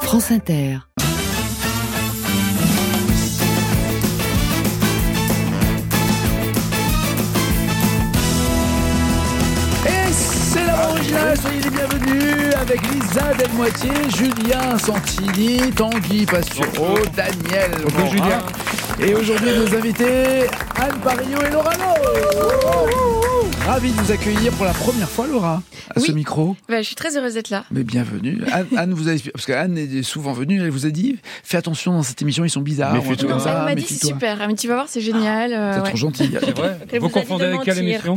France Inter. C'est la originale, soyez les bienvenus avec Lisa Delmoitier, Julien Santini, Tanguy Pastureau, Daniel Morin. Julien. Et aujourd'hui nos invités, Anne Parillot et Laura Lo. Ravi de vous accueillir pour la première fois, Laura, à ce micro. Je suis très heureuse d'être là. Mais bienvenue. Anne vous a, parce qu'Anne est souvent venue, elle vous a dit, fais attention dans cette émission, ils sont bizarres. Méfie-toi. Comme ça, Elle m'a dit c'est super, mais tu vas voir, c'est génial. C'est trop gentil. C'est vrai. Vous confondez avec quelle émission?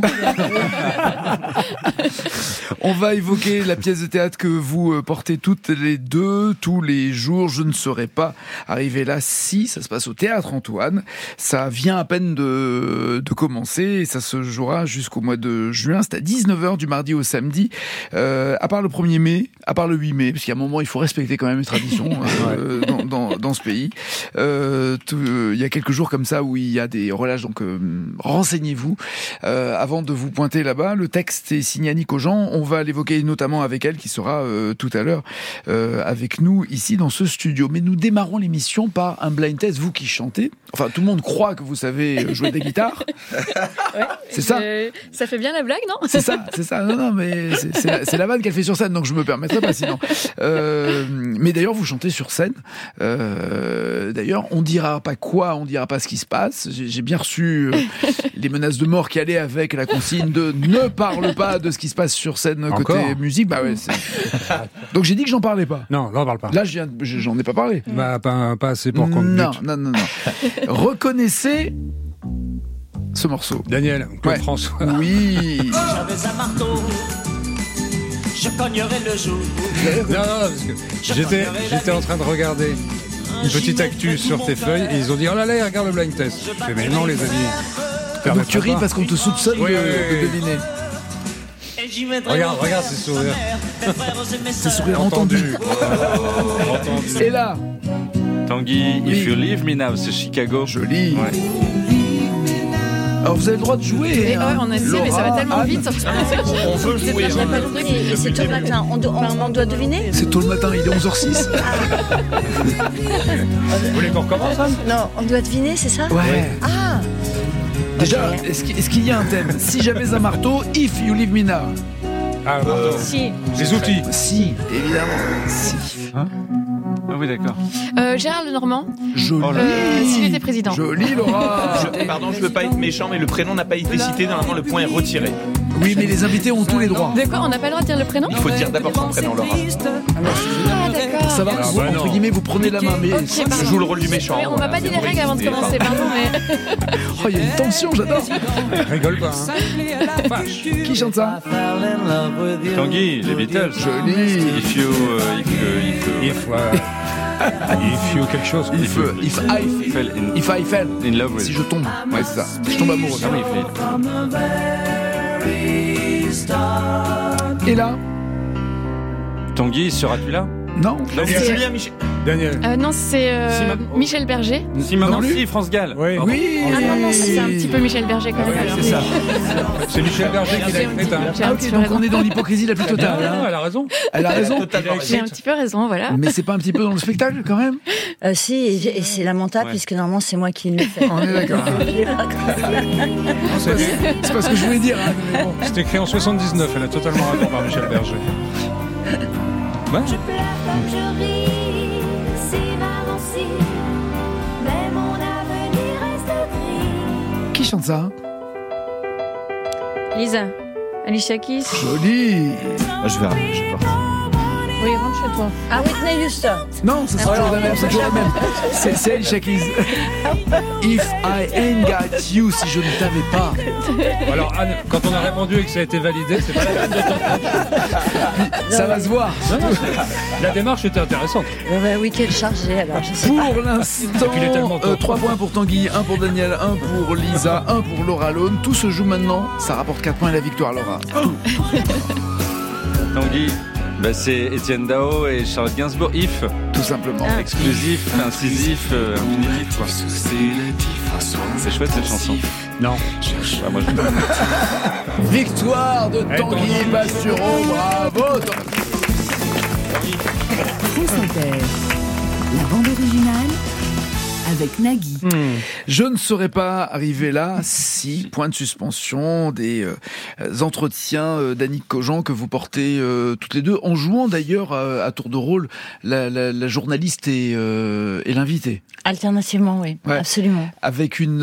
On va évoquer la pièce de théâtre que vous portez toutes les deux, tous les jours. Je ne serais pas arrivé là si ça se passe au Théâtre Antoine. Ça vient à peine de commencer et ça se jouera jusqu'au mois de juin. C'est à 19h du mardi au samedi. À part le 1er mai, à part le 8 mai, parce qu'il y a un moment, il faut respecter quand même les traditions dans ce pays. Il y a quelques jours comme ça où il y a des relâches, donc renseignez-vous avant de vous pointer là-bas. Le texte est signé Annick Aujean. On va l'évoquer notamment avec elle qui sera tout à l'heure avec nous ici dans ce studio. Mais nous démarrons l'émission par un blind test. Vous qui chantez, enfin tout le monde croit que vous savez jouer de la guitare. Ouais, c'est ça. Ça fait bien la blague, non? C'est ça. Non, mais c'est la vanne qu'elle fait sur scène, donc je me permettrai pas sinon. Mais d'ailleurs, vous chantez sur scène. D'ailleurs, on dira pas quoi, on dira pas ce qui se passe. J'ai bien reçu les menaces de mort qui allaient avec la consigne de ne parle pas de ce qui se passe sur scène côté musique. Bah ouais. Donc j'ai dit que j'en parlais pas. Non, on parle pas. Là, j'en ai pas parlé. Bah pas assez pour qu'on me bute. Non. Reconnaissez ce morceau. Daniel, Claude François. Oui. J'avais un marteau, je cognerais le jour. Non, parce que j'étais en train de regarder une petite actu sur tes feuilles et ils ont dit oh là là, regarde le blind test. Je fais mais non les amis. Donc tu ris parce qu'on te soupçonne de deviner. Regarde ces sourires. Ces sourires entendus. Et là, Tanguy, If You Leave Me Now, c'est Chicago. Joli. Ouais. Alors vous avez le droit de jouer. On a essayé, mais ça va tellement vite. On veut jouer. Et c'est tôt le matin. On doit deviner. C'est tôt le matin, il est 11h06. Vous voulez qu'on recommence, Anne? Non, on doit deviner, c'est ça? Ouais. Ah. Déjà, Okay. est-ce qu'il y a un thème? Si j'avais un marteau, If You Leave Me Now. Ah, le marteau. Si. Les outils. Si, évidemment. Si. Ah oui, d'accord. Gérard Lenormand, Joli. s'il était président. Joli, Laura. Pardon, je veux pas être méchant, mais le prénom n'a pas été cité. Normalement, le point est retiré. Oui, mais les invités ont tous les droits. De quoi? On n'a pas le droit de dire le prénom? Il faut dire d'abord son prénom, Laura. Ah, d'accord. Ça va, vous, entre guillemets, vous prenez la main, mais Je joue le rôle du méchant. Mais on va pas dire les règles avant de commencer, pardon, mais... oh, il y a une tension, j'adore. Rigole pas. Hein. Qui chante ça? Tanguy, les Beatles. Joli. If you Quelque chose. If I fell. in love with. Si je tombe. Ouais, c'est ça. Si je tombe amoureux. Ah oui, Et là? Tanguy, seras-tu là? Non. C'est Julien Michel. Daniel. Non, c'est Michel Berger. Si maman, Non, lui. si, France Gall. Oui. Oui. Ah non, c'est un petit peu Michel Berger quand même. alors. C'est ça. C'est Michel Berger qui l'a écrit. Hein. J'ai Ah, un ok, petit peu donc raison. on est dans l'hypocrisie la plus totale. Non, elle a raison. Elle a raison. Totalement. J'ai un petit peu raison, voilà. Mais c'est pas un petit peu dans le spectacle quand même? Si, et c'est lamentable puisque normalement c'est moi qui le fais. On est d'accord. C'est pas ce que je voulais dire. Hein, mais bon. C'est écrit en 79, elle a totalement raison par Michel Berger. Ouais. Qui chante ça? Lisa, Alicia Keys. Joli. Je vais partir. Oui, rentre chez toi. Ah, Whitney Houston. Non, c'est toujours la même. C'est toujours la même. C'est Alicia Keys. If I ain't got you, si je ne t'avais pas. Alors Anne, quand on a répondu et que ça a été validé, c'est pas la peine de tenter. Ça va se voir. La démarche était intéressante. Oui, quelle chargée alors, je sais pas. Pour l'instant, Il est tellement tôt. 3 points pour Tanguy, 1 pour Daniel, 1 pour Lisa, 1 pour Laura Lone. Tout se joue maintenant. Ça rapporte 4 points à la victoire, Laura. Tanguy, c'est Étienne Dao et Charlotte Gainsbourg. If, Tout simplement. exclusif, incisif, infinitif, quoi. C'est chouette cette chanson. Non. Bah, moi, je... Victoire de Tanguy Pastureau. Bravo Tanguy. France Inter, la bande originale avec Nagui. Je ne serais pas arrivé là si, point de suspension, des entretiens d'Annick Cogent que vous portez toutes les deux, en jouant d'ailleurs à tour de rôle la journaliste et l'invité. Alternativement, oui, Ouais. absolument. Avec une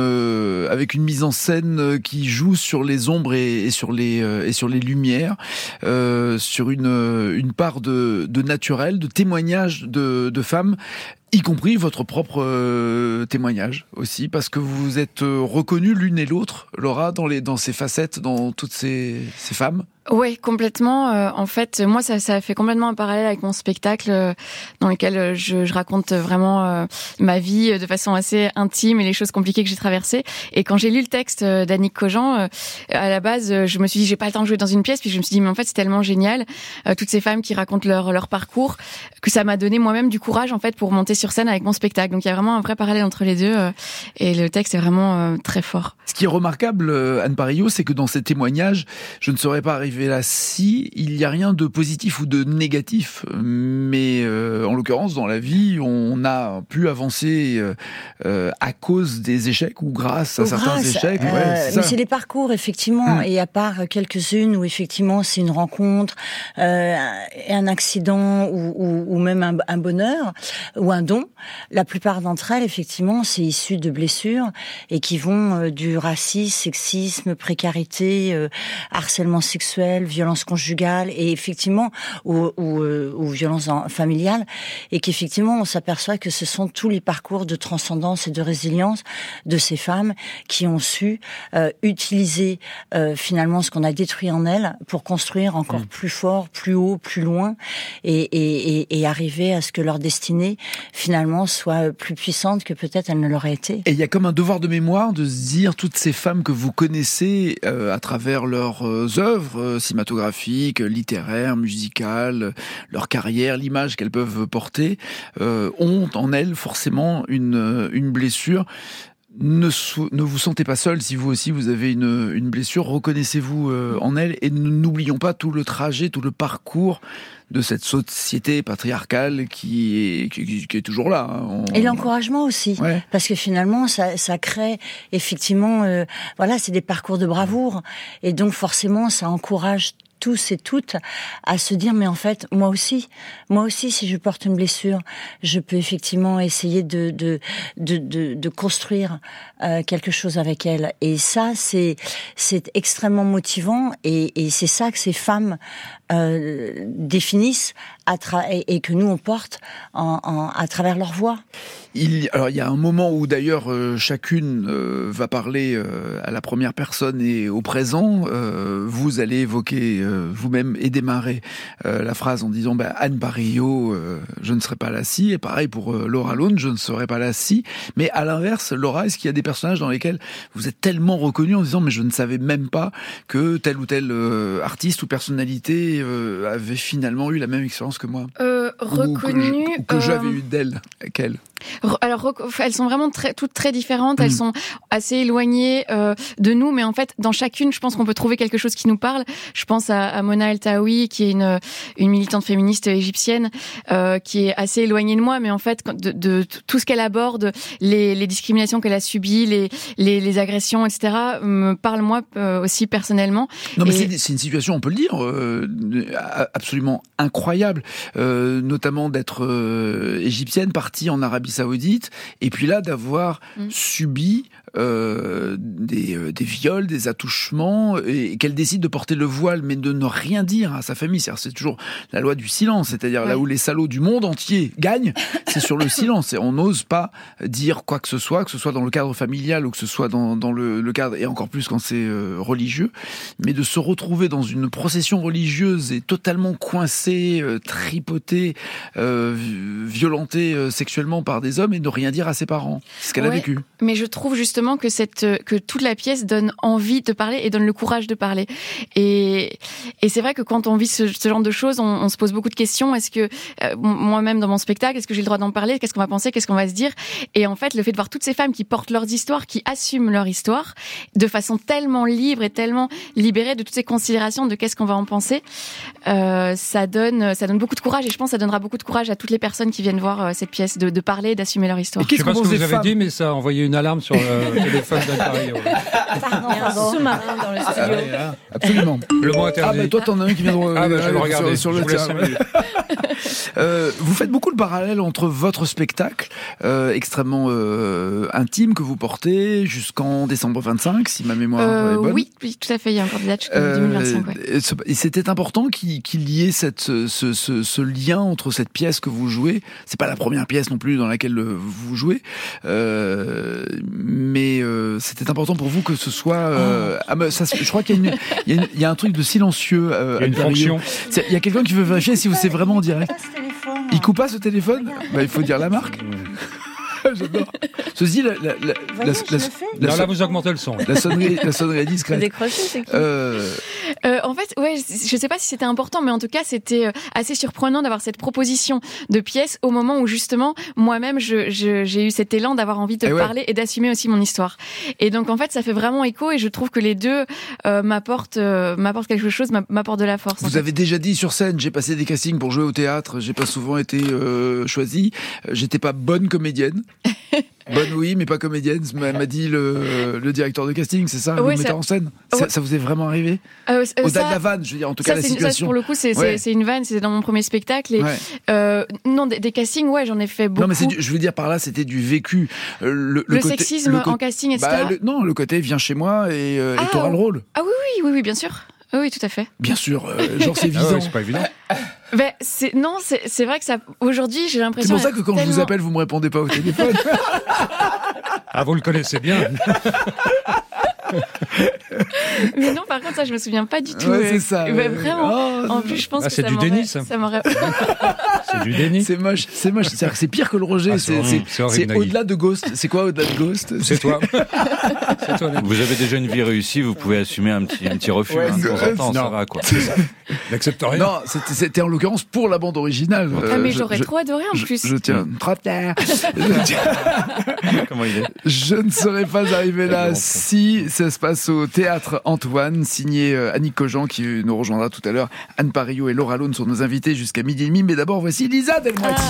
mise en scène qui joue sur les ombres et sur les lumières, sur une part de naturel, de témoignage de femmes, y compris votre propre témoignage aussi, parce que vous êtes reconnus l'une et l'autre, Laura, dans ces facettes, dans toutes ces femmes. Ouais, complètement. En fait, moi, ça a fait complètement un parallèle avec mon spectacle dans lequel je raconte vraiment ma vie de façon assez intime et les choses compliquées que j'ai traversées. Et quand j'ai lu le texte d'Annick Cogent, à la base, je me suis dit, j'ai pas le temps de jouer dans une pièce. Puis je me suis dit, mais en fait, c'est tellement génial, toutes ces femmes qui racontent leur parcours, que ça m'a donné moi-même du courage, en fait, pour monter sur scène avec mon spectacle. Donc il y a vraiment un vrai parallèle entre les deux. Et le texte est vraiment très fort. Ce qui est remarquable, Anne Parillo, c'est que dans ces témoignages, je ne serais pas arrivé là si il n'y a rien de positif ou de négatif, mais en l'occurrence dans la vie on a pu avancer à cause des échecs ou grâce à certains échecs. Mais c'est les parcours effectivement, et à part quelques-unes où effectivement c'est une rencontre, un accident ou même un bonheur ou un don, la plupart d'entre elles effectivement c'est issu de blessures et qui vont du racisme, sexisme, précarité, harcèlement sexuel, violence conjugale et effectivement ou violence familiale, et qu'effectivement on s'aperçoit que ce sont tous les parcours de transcendance et de résilience de ces femmes qui ont su utiliser finalement ce qu'on a détruit en elles pour construire encore plus fort, plus haut, plus loin et arriver à ce que leur destinée finalement soit plus puissante que peut-être elle ne l'aurait été. Et il y a comme un devoir de mémoire de se dire toutes ces femmes que vous connaissez à travers leurs œuvres cinématographiques, littéraires, musicales, leur carrière, l'image qu'elles peuvent porter, ont en elles forcément une blessure. Ne vous sentez pas seul si vous aussi vous avez une blessure, reconnaissez-vous en elle et n'oublions pas tout le trajet, tout le parcours de cette société patriarcale qui est toujours là. Hein. Et l'encouragement aussi, parce que finalement ça crée effectivement, c'est des parcours de bravoure et donc forcément ça encourage tous et toutes à se dire mais en fait moi aussi si je porte une blessure je peux effectivement essayer de construire quelque chose avec elle, et ça c'est extrêmement motivant et c'est ça que ces femmes définissent et que nous on porte à travers leur voix. Alors il y a un moment où d'ailleurs chacune va parler à la première personne et au présent. Vous allez évoquer vous-même et démarrer la phrase en disant Anne Parillo, je ne serai pas là si, et pareil pour Laura Lone, je ne serai pas là si. Mais à l'inverse, Laura, est-ce qu'il y a des personnages dans lesquels vous êtes tellement reconnue en disant mais je ne savais même pas que tel ou tel artiste ou personnalité avait finalement eu la même expérience que moi, reconnue ou que j'avais eu d'elle, qu'elle. Alors, elles sont vraiment toutes très différentes. Elles sont assez éloignées de nous, mais en fait, dans chacune, je pense qu'on peut trouver quelque chose qui nous parle. Je pense à Mona El-Taoui, qui est une militante féministe égyptienne, qui est assez éloignée de moi, mais en fait, de tout ce qu'elle aborde, les discriminations qu'elle a subies, les agressions, etc., me parle moi aussi personnellement. Non, mais c'est une situation, on peut le dire, absolument incroyable, notamment d'être égyptienne, partie en Arabie Saoudite, et puis là d'avoir subi des viols, des attouchements, et qu'elle décide de porter le voile, mais de ne rien dire à sa famille. C'est toujours la loi du silence, c'est-à-dire là où les salauds du monde entier gagnent, c'est sur le silence. Et on n'ose pas dire quoi que ce soit dans le cadre familial ou que ce soit dans le cadre, et encore plus quand c'est religieux, mais de se retrouver dans une procession religieuse et totalement coincé, tripoté, été violentée sexuellement par des hommes et ne rien dire à ses parents. C'est ce qu'elle a vécu. Mais je trouve justement que toute la pièce donne envie de parler et donne le courage de parler. Et c'est vrai que quand on vit ce genre de choses, on se pose beaucoup de questions. Est-ce que moi-même dans mon spectacle, est-ce que j'ai le droit d'en parler? Qu'est-ce qu'on va penser? Qu'est-ce qu'on va se dire? Et en fait, le fait de voir toutes ces femmes qui portent leurs histoires, qui assument leur histoire de façon tellement libre et tellement libérée de toutes ces considérations de qu'est-ce qu'on va en penser, ça donne beaucoup de courage. Et je pense que ça donnera beaucoup de courage à toutes les personnes qui viennent voir cette pièce de parler et d'assumer leur histoire. Je sais pas ce que vous avez dit, mais ça a envoyé une alarme sur le téléphone d'Anne-Paris. Il y a un sous-marin dans le studio. Absolument. Le mot interdit. Ah, bah, toi, t'en as un qui vient de je vais le regarder sur le tien. Vous faites beaucoup le parallèle entre votre spectacle extrêmement intime que vous portez jusqu'en décembre 25, si ma mémoire est bonne. Oui, tout à fait. Il y a encore des dates jusqu'en 2025. Ouais. Et c'était important qu'il y ait ce lien entre cette pièce que vous jouez. C'est pas la première pièce non plus dans laquelle vous jouez, mais c'était important pour vous que ce soit. Je crois qu'il y a un truc de silencieux. Il y a une fonction. Il y a quelqu'un qui veut vérifier si c'est vraiment en direct. Il coupe pas ce téléphone? Il faut dire la marque. J'adore. Ceci, là, vous augmentez le son. La sonnerie discrète. Décroché, c'est qui? En fait, ouais, je sais pas si c'était important, mais en tout cas, c'était assez surprenant d'avoir cette proposition de pièce au moment où justement, moi-même, j'ai eu cet élan d'avoir envie de parler et d'assumer aussi mon histoire. Et donc, en fait, ça fait vraiment écho et je trouve que les deux m'apportent quelque chose, m'apportent de la force. Vous avez déjà dit sur scène, j'ai passé des castings pour jouer au théâtre, j'ai pas souvent été choisie, j'étais pas bonne comédienne. Bonne oui, mais pas comédienne, m'a dit le directeur de casting, c'est ça, le metteur en scène. Ça vous est vraiment arrivé? Au-delà de la vanne, je veux dire, en tout cas la situation. Ça, pour le coup, c'est une vanne, c'était dans mon premier spectacle. Et, non, des castings, j'en ai fait beaucoup. Non, mais je veux dire par là, c'était du vécu. Le côté, sexisme en casting, etc. Non, le côté viens chez moi et t'auras le rôle. Ah oui, bien sûr. Oui, tout à fait. Bien sûr, genre c'est visant. C'est pas évident. C'est vrai que ça. Aujourd'hui, j'ai l'impression. C'est pour ça que quand je vous appelle, vous me répondez pas au téléphone. Ah, vous le connaissez bien. Mais non, par contre, ça, je me souviens pas du tout. Ouais, c'est ça. Vraiment. En plus, je pense que c'est du déni, ça. Ça m'aurait. C'est du déni. C'est moche. C'est-à-dire que c'est pire que le rejet. C'est au-delà de Ghost. C'est quoi au-delà de Ghost? C'est toi. C'est toi. Vous avez déjà une vie réussie, vous pouvez assumer un petit refus. De temps en temps, ça va, quoi. N'accepte rien. Non, c'était en l'occurrence pour la bande originale. Mais j'aurais trop adoré en plus. Je tiens. Comment il est? Je ne serais pas arrivé là si ça se passe au Théâtre Antoine, signé Annick Cogent qui nous rejoindra tout à l'heure. Anne Parillaud et Laura Lone sont nos invités jusqu'à 12h30. Mais d'abord, voici Lisa Delmoitier.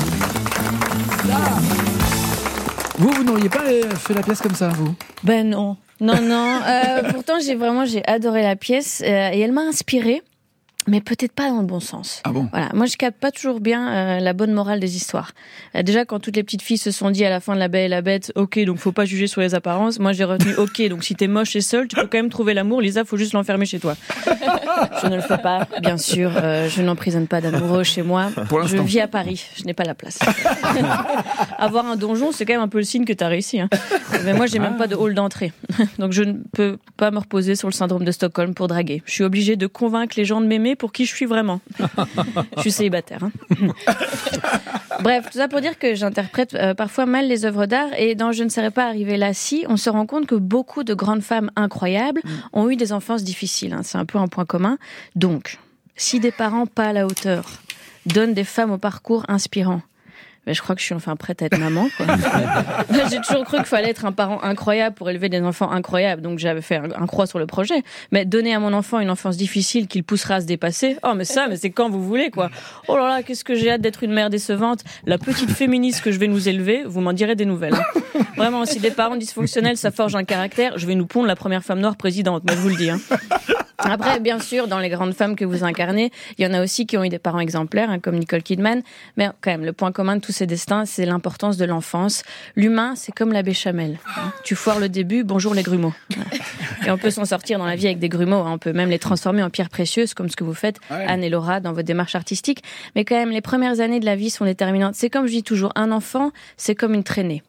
Vous n'auriez pas fait la pièce comme ça, vous? Ben non. Pourtant, j'ai adoré la pièce et elle m'a inspirée. Mais peut-être pas dans le bon sens. Ah bon? Voilà. Moi, je capte pas toujours bien la bonne morale des histoires. Déjà, quand toutes les petites filles se sont dit à la fin de La Belle et la Bête, ok, donc faut pas juger sur les apparences. Moi, j'ai retenu, ok, donc si t'es moche et seule, tu peux quand même trouver l'amour. Lisa, faut juste l'enfermer chez toi. Je ne le fais pas, bien sûr. Je n'emprisonne pas d'amoureux chez moi. Je vis à Paris. Je n'ai pas la place. Avoir un donjon, c'est quand même un peu le signe que t'as réussi. Hein. Mais moi, j'ai même pas de hall d'entrée. Donc, je ne peux pas me reposer sur le syndrome de Stockholm pour draguer. Je suis obligée de convaincre les gens de m'aimer pour qui je suis vraiment. Je suis célibataire. Hein. Bref, tout ça pour dire que j'interprète parfois mal les œuvres d'art et dans Je ne serais pas arrivée là si, on se rend compte que beaucoup de grandes femmes incroyables ont eu des enfances difficiles. Hein. C'est un peu un point commun. Donc, si des parents pas à la hauteur donnent des femmes au parcours inspirant, mais je crois que je suis enfin prête à être maman, quoi. J'ai toujours cru qu'il fallait être un parent incroyable pour élever des enfants incroyables, donc j'avais fait un croix sur le projet. Mais donner à mon enfant une enfance difficile qu'il poussera à se dépasser, mais c'est quand vous voulez, quoi. Oh là là, qu'est-ce que j'ai hâte d'être une mère décevante. La petite féministe que je vais nous élever, vous m'en direz des nouvelles. Hein. Vraiment, si des parents dysfonctionnels, ça forge un caractère, je vais nous pondre la première femme noire présidente, moi je vous le dis. Hein. Après, bien sûr, dans les grandes femmes que vous incarnez, il y en a aussi qui ont eu des parents exemplaires, hein, comme Nicole Kidman. Mais quand même, le point commun de tous ces destins, c'est l'importance de l'enfance. L'humain, c'est comme la béchamel. Hein. Tu foires le début, bonjour les grumeaux. Et on peut s'en sortir dans la vie avec des grumeaux. Hein. On peut même les transformer en pierres précieuses, comme ce que vous faites, Anne et Laura, dans votre démarche artistique. Mais quand même, les premières années de la vie sont déterminantes. C'est comme je dis toujours, un enfant, c'est comme une traînée.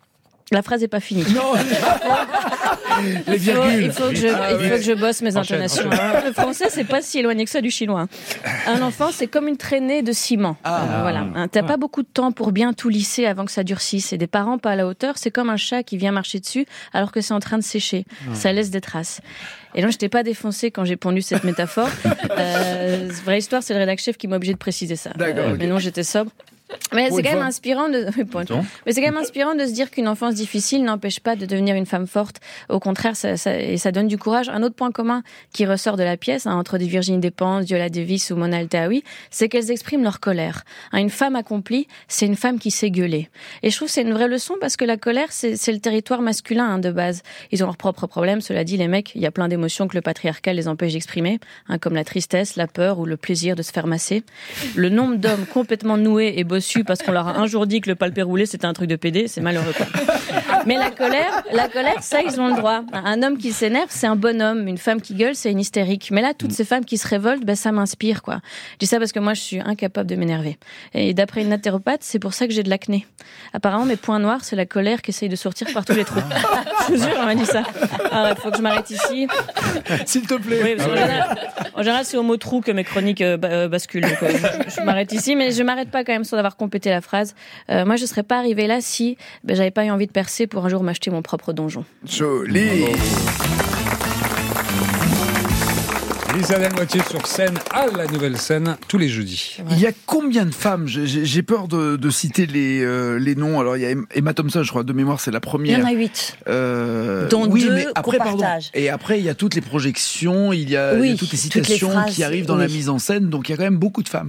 La phrase est pas finie. Non. Les virgules. Il faut que je bosse mes intonations. Le français, c'est pas si éloigné que ça du chinois. Un enfant, c'est comme une traînée de ciment. Voilà. T'as pas beaucoup de temps pour bien tout lisser avant que ça durcisse. Et des parents pas à la hauteur, c'est comme un chat qui vient marcher dessus alors que c'est en train de sécher. Ça laisse des traces. Et donc, je t'ai pas défoncé quand j'ai pondu cette métaphore. Vraie histoire, c'est le rédac chef qui m'a obligé de préciser ça. Mais non, j'étais sobre. Mais c'est quand même inspirant de se dire qu'une enfance difficile n'empêche pas de devenir une femme forte. Au contraire, ça donne du courage. Un autre point commun qui ressort de la pièce, entre des Virginie Despentes, Viola Davis ou Mona Eltahawy, c'est qu'elles expriment leur colère. Une femme accomplie, c'est une femme qui sait gueuler. Et je trouve que c'est une vraie leçon parce que la colère, c'est le territoire masculin de base. Ils ont leurs propres problèmes. Cela dit, les mecs, il y a plein d'émotions que le patriarcat les empêche d'exprimer, comme la tristesse, la peur ou le plaisir de se faire masser. Le nombre d'hommes complètement noués et bossus parce qu'on leur a un jour dit que le palpé roulé c'était un truc de PD, c'est malheureux quoi. Mais la colère, ça ils ont le droit. Un homme qui s'énerve, c'est un bonhomme. Une femme qui gueule, c'est une hystérique. Mais là, toutes ces femmes qui se révoltent, ça m'inspire quoi. Je dis ça parce que moi je suis incapable de m'énerver. Et d'après une naturopathe, c'est pour ça que j'ai de l'acné. Apparemment mes points noirs, c'est la colère qui essaye de sortir par tous les trous. Je vous jure, on m'a dit ça. Alors il faut que je m'arrête ici. S'il te plaît. Oui, parce en général, c'est au mot trou que mes chroniques basculent. Donc, je m'arrête ici, mais je m'arrête pas quand même sans avoir complété la phrase. Moi, je serais pas arrivée là si j'avais pas eu envie de percer pour un jour m'acheter mon propre donjon. Joli. Lisa Delmoitier sur scène à la Nouvelle Scène tous les jeudis. Il y a combien de femmes? J'ai peur de citer les noms. Alors il y a Emma Thompson, je crois, de mémoire, c'est la première. Il y en a 8. Dont oui, 2 mais après, qu'on partage. Et après, il y a toutes les projections, il y a toutes les citations qui arrivent dans la mise en scène. Donc il y a quand même beaucoup de femmes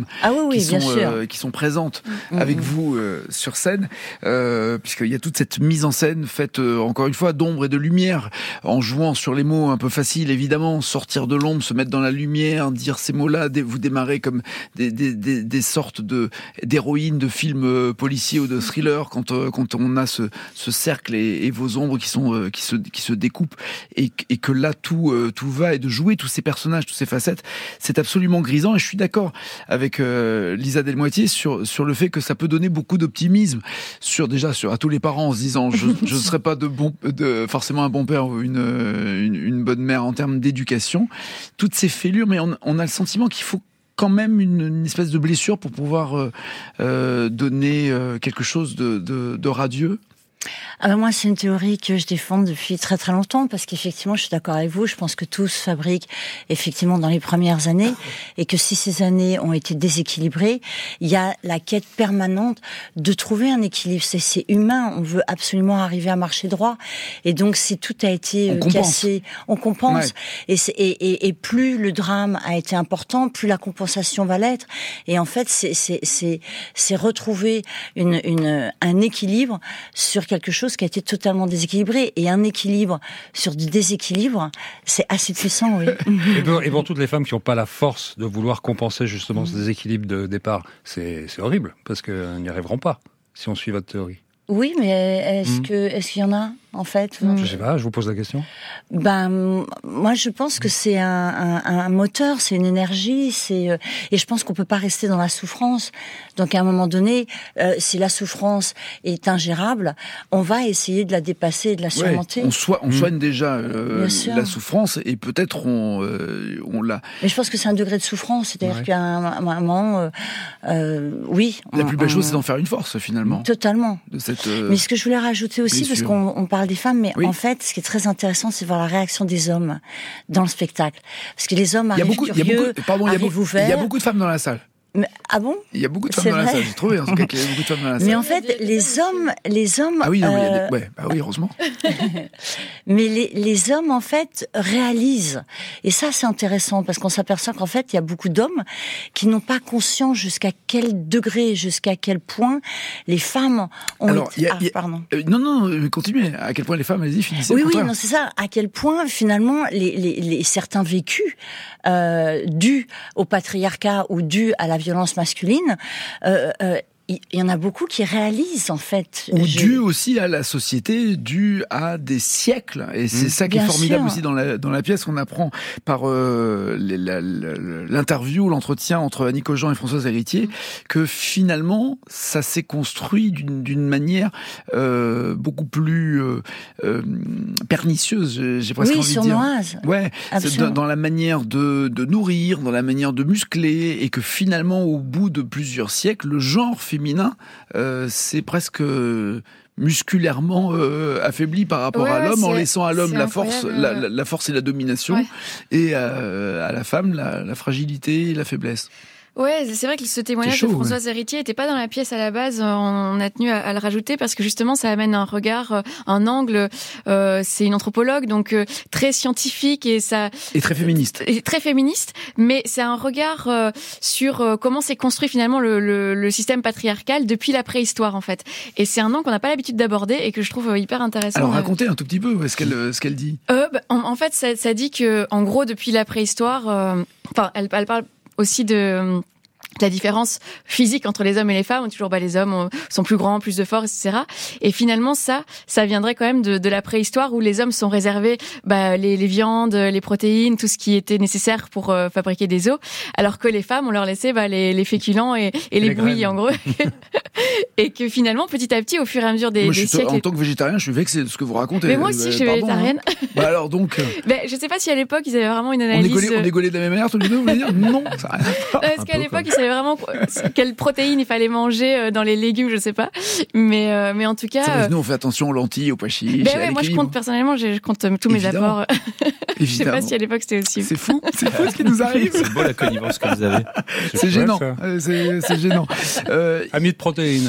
qui sont présentes avec vous sur scène, puisqu'il y a toute cette mise en scène faite, encore une fois, d'ombre et de lumière, en jouant sur les mots un peu faciles, évidemment, sortir de l'ombre, se mettre dans la lumière, dire ces mots-là, vous démarrez comme des sortes d'héroïnes de films policiers ou de thrillers quand on a ce cercle et vos ombres qui se découpent et que là tout va, et de jouer tous ces personnages, toutes ces facettes, c'est absolument grisant. Et je suis d'accord avec Lisa Delmoitier sur le fait que ça peut donner beaucoup d'optimisme à tous les parents en se disant je ne serai pas forcément un bon père ou une bonne mère en termes d'éducation. Toutes ces fêlures, mais on a le sentiment qu'il faut quand même une espèce de blessure pour pouvoir donner quelque chose de radieux. Moi, c'est une théorie que je défends depuis très très longtemps, parce qu'effectivement, je suis d'accord avec vous, je pense que tout se fabrique effectivement dans les premières années, et que si ces années ont été déséquilibrées, il y a la quête permanente de trouver un équilibre. C'est humain, on veut absolument arriver à marcher droit, et donc si tout a été cassé, on compense. Ouais. Et plus le drame a été important, plus la compensation va l'être. Et en fait, c'est retrouver un équilibre sur quelque chose qui a été totalement déséquilibré, et un équilibre sur du déséquilibre, c'est assez puissant, oui. Et pour toutes les femmes qui n'ont pas la force de vouloir compenser justement ce déséquilibre de départ, c'est horrible, parce qu'elles n'y arriveront pas si on suit votre théorie. Oui, mais est-ce qu'il y en a, en fait? Je sais pas, je vous pose la question. Moi, je pense que c'est un moteur, c'est une énergie, et je pense qu'on peut pas rester dans la souffrance. Donc, à un moment donné, si la souffrance est ingérable, on va essayer de la dépasser et de la surmonter. On soigne déjà la souffrance, et peut-être on l'a. Mais je pense que c'est un degré de souffrance, c'est-à-dire qu'à un moment, oui. La plus belle chose, c'est d'en faire une force, finalement. Totalement. Mais ce que je voulais rajouter aussi, parce qu'on parle des femmes, mais en fait, ce qui est très intéressant, c'est voir la réaction des hommes dans le spectacle. Parce que les hommes arrivent curieux, arrivent ouverts. Il y a beaucoup de femmes dans la salle. Mais, ah bon? Il y a beaucoup de femmes dans la salle. J'ai trouvé en tout cas qu'il y avait beaucoup de femmes dans la salle. Mais en fait, les hommes. Ah oui, non, oui, heureusement. Mais les hommes, en fait, réalisent. Et ça, c'est intéressant, parce qu'on s'aperçoit qu'en fait, il y a beaucoup d'hommes qui n'ont pas conscience jusqu'à quel degré, jusqu'à quel point les femmes ont été... pardon. Non, continuez. À quel point les femmes, allez-y, finissez. Oui, non, c'est ça. À quel point, finalement, les certains vécus dus au patriarcat ou dus à la violence masculine il y en a beaucoup qui réalisent, en fait. Ou dû aussi à la société, dû à des siècles. Et c'est ça qui est formidable aussi dans la pièce. On apprend par l'interview, l'entretien entre Annie Cogent et Françoise Héritier, que finalement, ça s'est construit d'une manière beaucoup plus pernicieuse, j'ai presque envie de dire. sournoise. Ouais, c'est dans la manière de nourrir, dans la manière de muscler, et que finalement, au bout de plusieurs siècles, le genre féminin, c'est presque musculairement affaibli par rapport à l'homme, en laissant à l'homme la force et la domination, et à la femme la fragilité et la faiblesse. Ouais, c'est vrai que ce témoignage de Françoise Héritier était pas dans la pièce à la base. On a tenu à le rajouter parce que justement, ça amène un regard, un angle. C'est une anthropologue, donc très scientifique et ça. Et très féministe. Et très féministe, mais c'est un regard sur comment s'est construit finalement le système patriarcal depuis la préhistoire en fait. Et c'est un angle qu'on n'a pas l'habitude d'aborder et que je trouve hyper intéressant. Alors racontez un tout petit peu ce qu'elle dit. En fait, ça dit que en gros depuis la préhistoire, elle parle aussi de la différence physique entre les hommes et les femmes. On dit toujours, les hommes sont plus grands, plus de force, etc. Et finalement, ça viendrait quand même de la préhistoire où les hommes sont réservés, les viandes, les protéines, tout ce qui était nécessaire pour fabriquer des os. Alors que les femmes, on leur laissait, les féculents et les bouillies, en gros. Et que finalement, petit à petit, au fur et à mesure des siècles. En tant que végétarien, je suis vexé de ce que vous racontez. Mais moi aussi, je suis végétarienne. Alors donc. Je sais pas si à l'époque, ils avaient vraiment une analyse. On est gaulés de la même manière, tous les deux, vous voulez dire? Non, ça n'a rien à voir. Parce qu'à l'époque, ils savaient vraiment quelles protéines il fallait manger dans les légumes, je sais pas. Mais en tout cas. C'est vrai que nous, on fait attention aux lentilles, aux pois chiches. Moi, je compte personnellement, je compte tous mes apports. Je sais pas si à l'époque c'était aussi. C'est fou ce qui nous arrive. C'est beau la connivence que vous avez. C'est gênant. C'est gênant. Amis de protéines.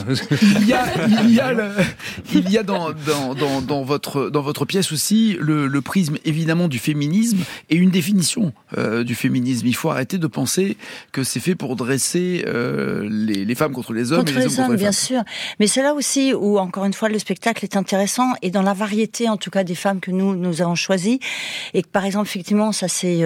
Il y a dans votre pièce aussi le prisme évidemment du féminisme et une définition du féminisme. Il faut arrêter de penser que c'est fait pour dresser les femmes contre les hommes et les hommes contre les femmes. Bien sûr. Mais c'est là aussi où, encore une fois, le spectacle est intéressant et dans la variété, en tout cas, des femmes que nous avons choisies. Et que, par exemple, effectivement, ça c'est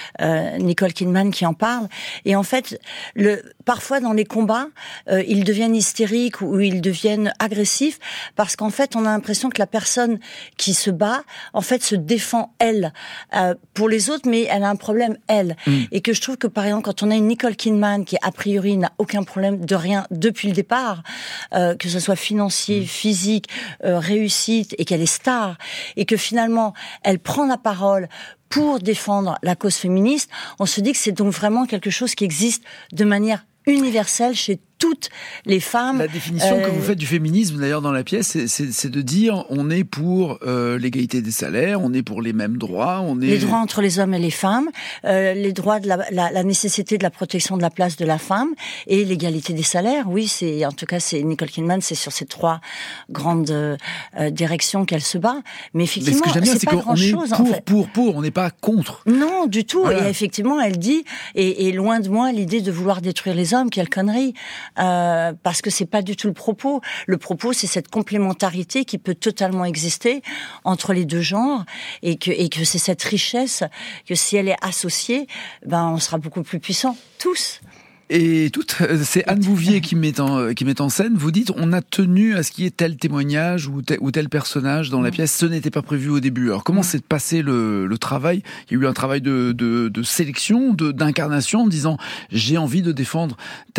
Nicole Kidman qui en parle. Et en fait, parfois dans les combats, ils deviennent hystériques ou ils deviennent agressifs parce qu'en fait, on a l'impression que la personne qui se bat, en fait, se défend elle pour les autres, mais elle a un problème elle. Et que je trouve que, par exemple, quand on a une Nicole Kidman qui a priori n'a aucun problème de rien depuis le départ, que ce soit financier, physique, réussite, et qu'elle est star, et que finalement elle prend la parole pour défendre la cause féministe, on se dit que c'est donc vraiment quelque chose qui existe de manière universelle chez toutes les femmes. La définition que vous faites du féminisme, d'ailleurs, dans la pièce, c'est de dire on est pour l'égalité des salaires, on est pour les mêmes droits, les droits entre les hommes et les femmes, les droits de la nécessité de la protection de la place de la femme et l'égalité des salaires. Oui, c'est Nicole Kidman, c'est sur ces trois grandes directions qu'elle se bat. Mais effectivement, ce que j'aime bien, c'est qu'on est pour, on n'est pas contre. Non, du tout. Voilà. Et effectivement, elle dit, et loin de moi l'idée de vouloir détruire les hommes, quelle connerie. Parce que c'est pas du tout le propos. Le propos, c'est cette complémentarité qui peut totalement exister entre les deux genres et que c'est cette richesse que si elle est associée, on sera beaucoup plus puissants, tous. Et c'est Anne Bouvier qui met en scène. Vous dites, on a tenu à ce qu'il y ait tel témoignage ou tel personnage dans la pièce. Ce n'était pas prévu au début. Alors comment s'est passé le travail? Il y a eu un travail de sélection, d'incarnation, en disant j'ai envie de défendre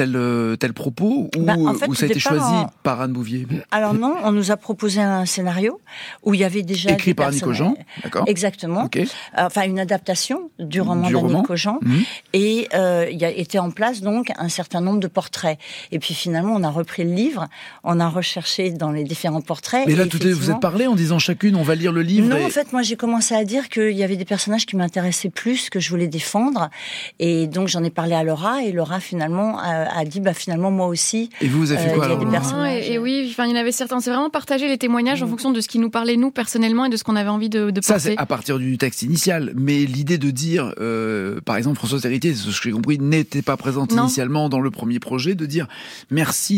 tel propos, ou ça a été choisi par Anne Bouvier? Alors non, on nous a proposé un scénario où il y avait déjà écrit par Annie Cogent. D'accord. Exactement. Okay. Une adaptation du roman d'Annie Cogent. Et il y a été en place donc un certain nombre de portraits. Et puis finalement, on a repris le livre, on a recherché dans les différents portraits. Mais là, vous êtes parlé en disant chacune, on va lire le livre. Non, en fait, moi, j'ai commencé à dire qu'il y avait des personnages qui m'intéressaient plus, que je voulais défendre. Et donc, j'en ai parlé à Laura, et Laura, finalement, a dit, finalement, moi aussi. Et vous avez fait quoi, alors? Et oui, il y en avait certains. C'est vraiment partager les témoignages en fonction de ce qui nous parlait, nous, personnellement, et de ce qu'on avait envie de porter. Ça, c'est à partir du texte initial. Mais l'idée de dire, par exemple, Françoise Héritier, c'est ce que j'ai compris, n'était pas présente initialement dans le premier projet, de dire merci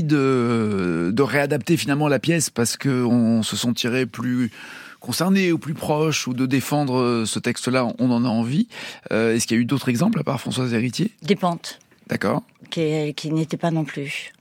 de réadapter finalement la pièce parce qu'on se sentirait plus concerné ou plus proche, ou de défendre ce texte-là, on en a envie. Est-ce qu'il y a eu d'autres exemples à part Françoise Héritier? Des Pentes. D'accord. Qui n'était pas non plus.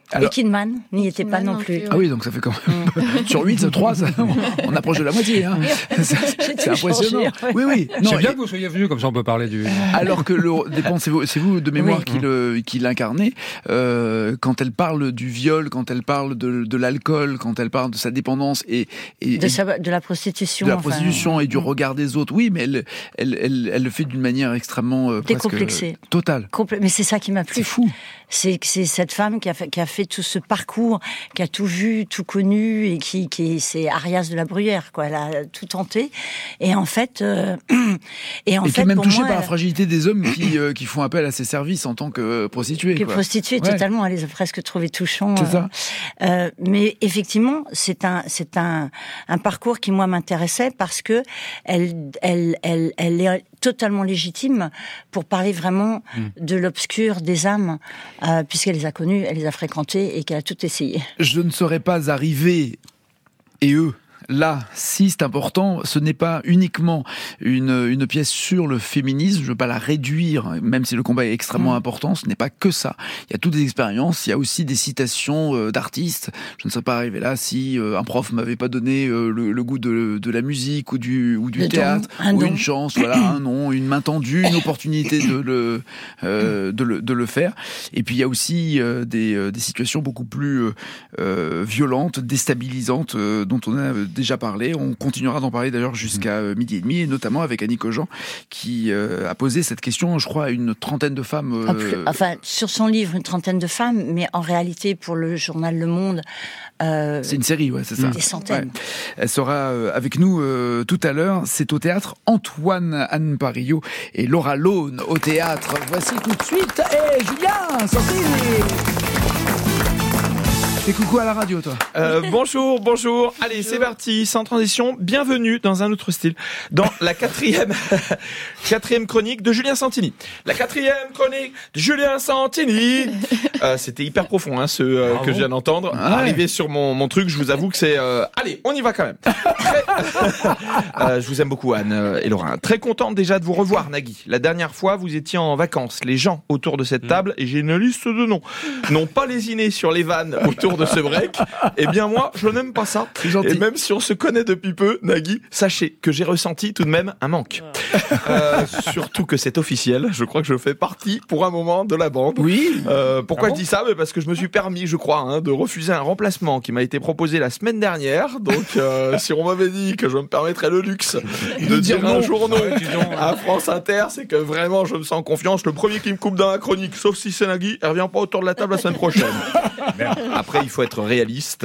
Et Kidman n'y était pas non plus. Ah oui, donc ça fait quand même sur 8, c'est 3, on approche de la moitié. Hein. C'est impressionnant. Changé, oui. Non, c'est bien que vous soyez venu, comme ça on peut parler du... Alors que c'est vous de mémoire qui l'incarnez, quand elle parle du viol, quand elle parle de l'alcool, quand elle parle de sa dépendance et de la prostitution. De la prostitution et du regard des autres, oui, mais elle le fait d'une manière extrêmement décomplexée. Totale. Mais c'est ça qui m'a plu. C'est fou. C'est cette femme qui a fait tout ce parcours, qui a tout vu, tout connu, et qui c'est Arias de la Bruyère, quoi. Elle a tout tenté, et en fait, qui est même touchée par la fragilité des hommes qui font appel à ses services en tant que prostituées. Prostituées, totalement. Elle les a presque trouvés touchants. C'est ça. Mais effectivement, c'est un parcours qui moi m'intéressait parce que elle est totalement légitime pour parler vraiment de l'obscur des âmes, puisqu'elle les a connues, elle les a fréquentées et qu'elle a tout essayé. Je ne serais pas arrivé, et eux, là, si c'est important, ce n'est pas uniquement une pièce sur le féminisme, je ne veux pas la réduire, même si le combat est extrêmement important, ce n'est pas que ça. Il y a toutes des expériences, il y a aussi des citations d'artistes. Je ne serais pas arrivé là si un prof m'avait pas donné le goût de la musique ou du théâtre, ou une chance, un nom, une main tendue, une opportunité de le faire. Et puis il y a aussi des situations beaucoup plus violentes, déstabilisantes, dont on a déjà parlé. On continuera d'en parler d'ailleurs jusqu'à 12h30, et notamment avec Annie Cogent qui a posé cette question, je crois, à une trentaine de femmes. Enfin, sur son livre, une trentaine de femmes, mais en réalité, pour le journal Le Monde... c'est une série, c'est ça. Des centaines. Ouais. Elle sera avec nous tout à l'heure. C'est au théâtre Antoine Parillo et Laura Laune au théâtre. Voici tout de suite. Julien, sortez. Et coucou à la radio, toi. Bonjour. Allez, c'est parti, sans transition. Bienvenue dans un autre style, dans la quatrième chronique de Julien Santini. La quatrième chronique de Julien Santini. C'était hyper profond, que je viens d'entendre. Arrivé sur mon truc, je vous avoue que c'est... Allez, on y va quand même. Je vous aime beaucoup, Anne et Laura. Très contente déjà de vous revoir, Nagui. La dernière fois, vous étiez en vacances. Les gens autour de cette table, et j'ai une liste de noms, n'ont pas lésiné sur les vannes autour de ce break. Eh bien moi, je n'aime pas ça. Et même si on se connaît depuis peu, Nagui, sachez que j'ai ressenti tout de même un manque. Surtout que c'est officiel. Je crois que je fais partie pour un moment de la bande. Oui. Pourquoi je dis ça ? Parce que je me suis permis, je crois, de refuser un remplacement qui m'a été proposé la semaine dernière. Donc si on m'avait dit que je me permettrais le luxe de dire un jour non à France Inter, c'est que vraiment je me sens en confiance. Le premier qui me coupe dans la chronique, sauf si c'est Nagui, elle revient pas autour de la table la semaine prochaine. Après, il faut être réaliste.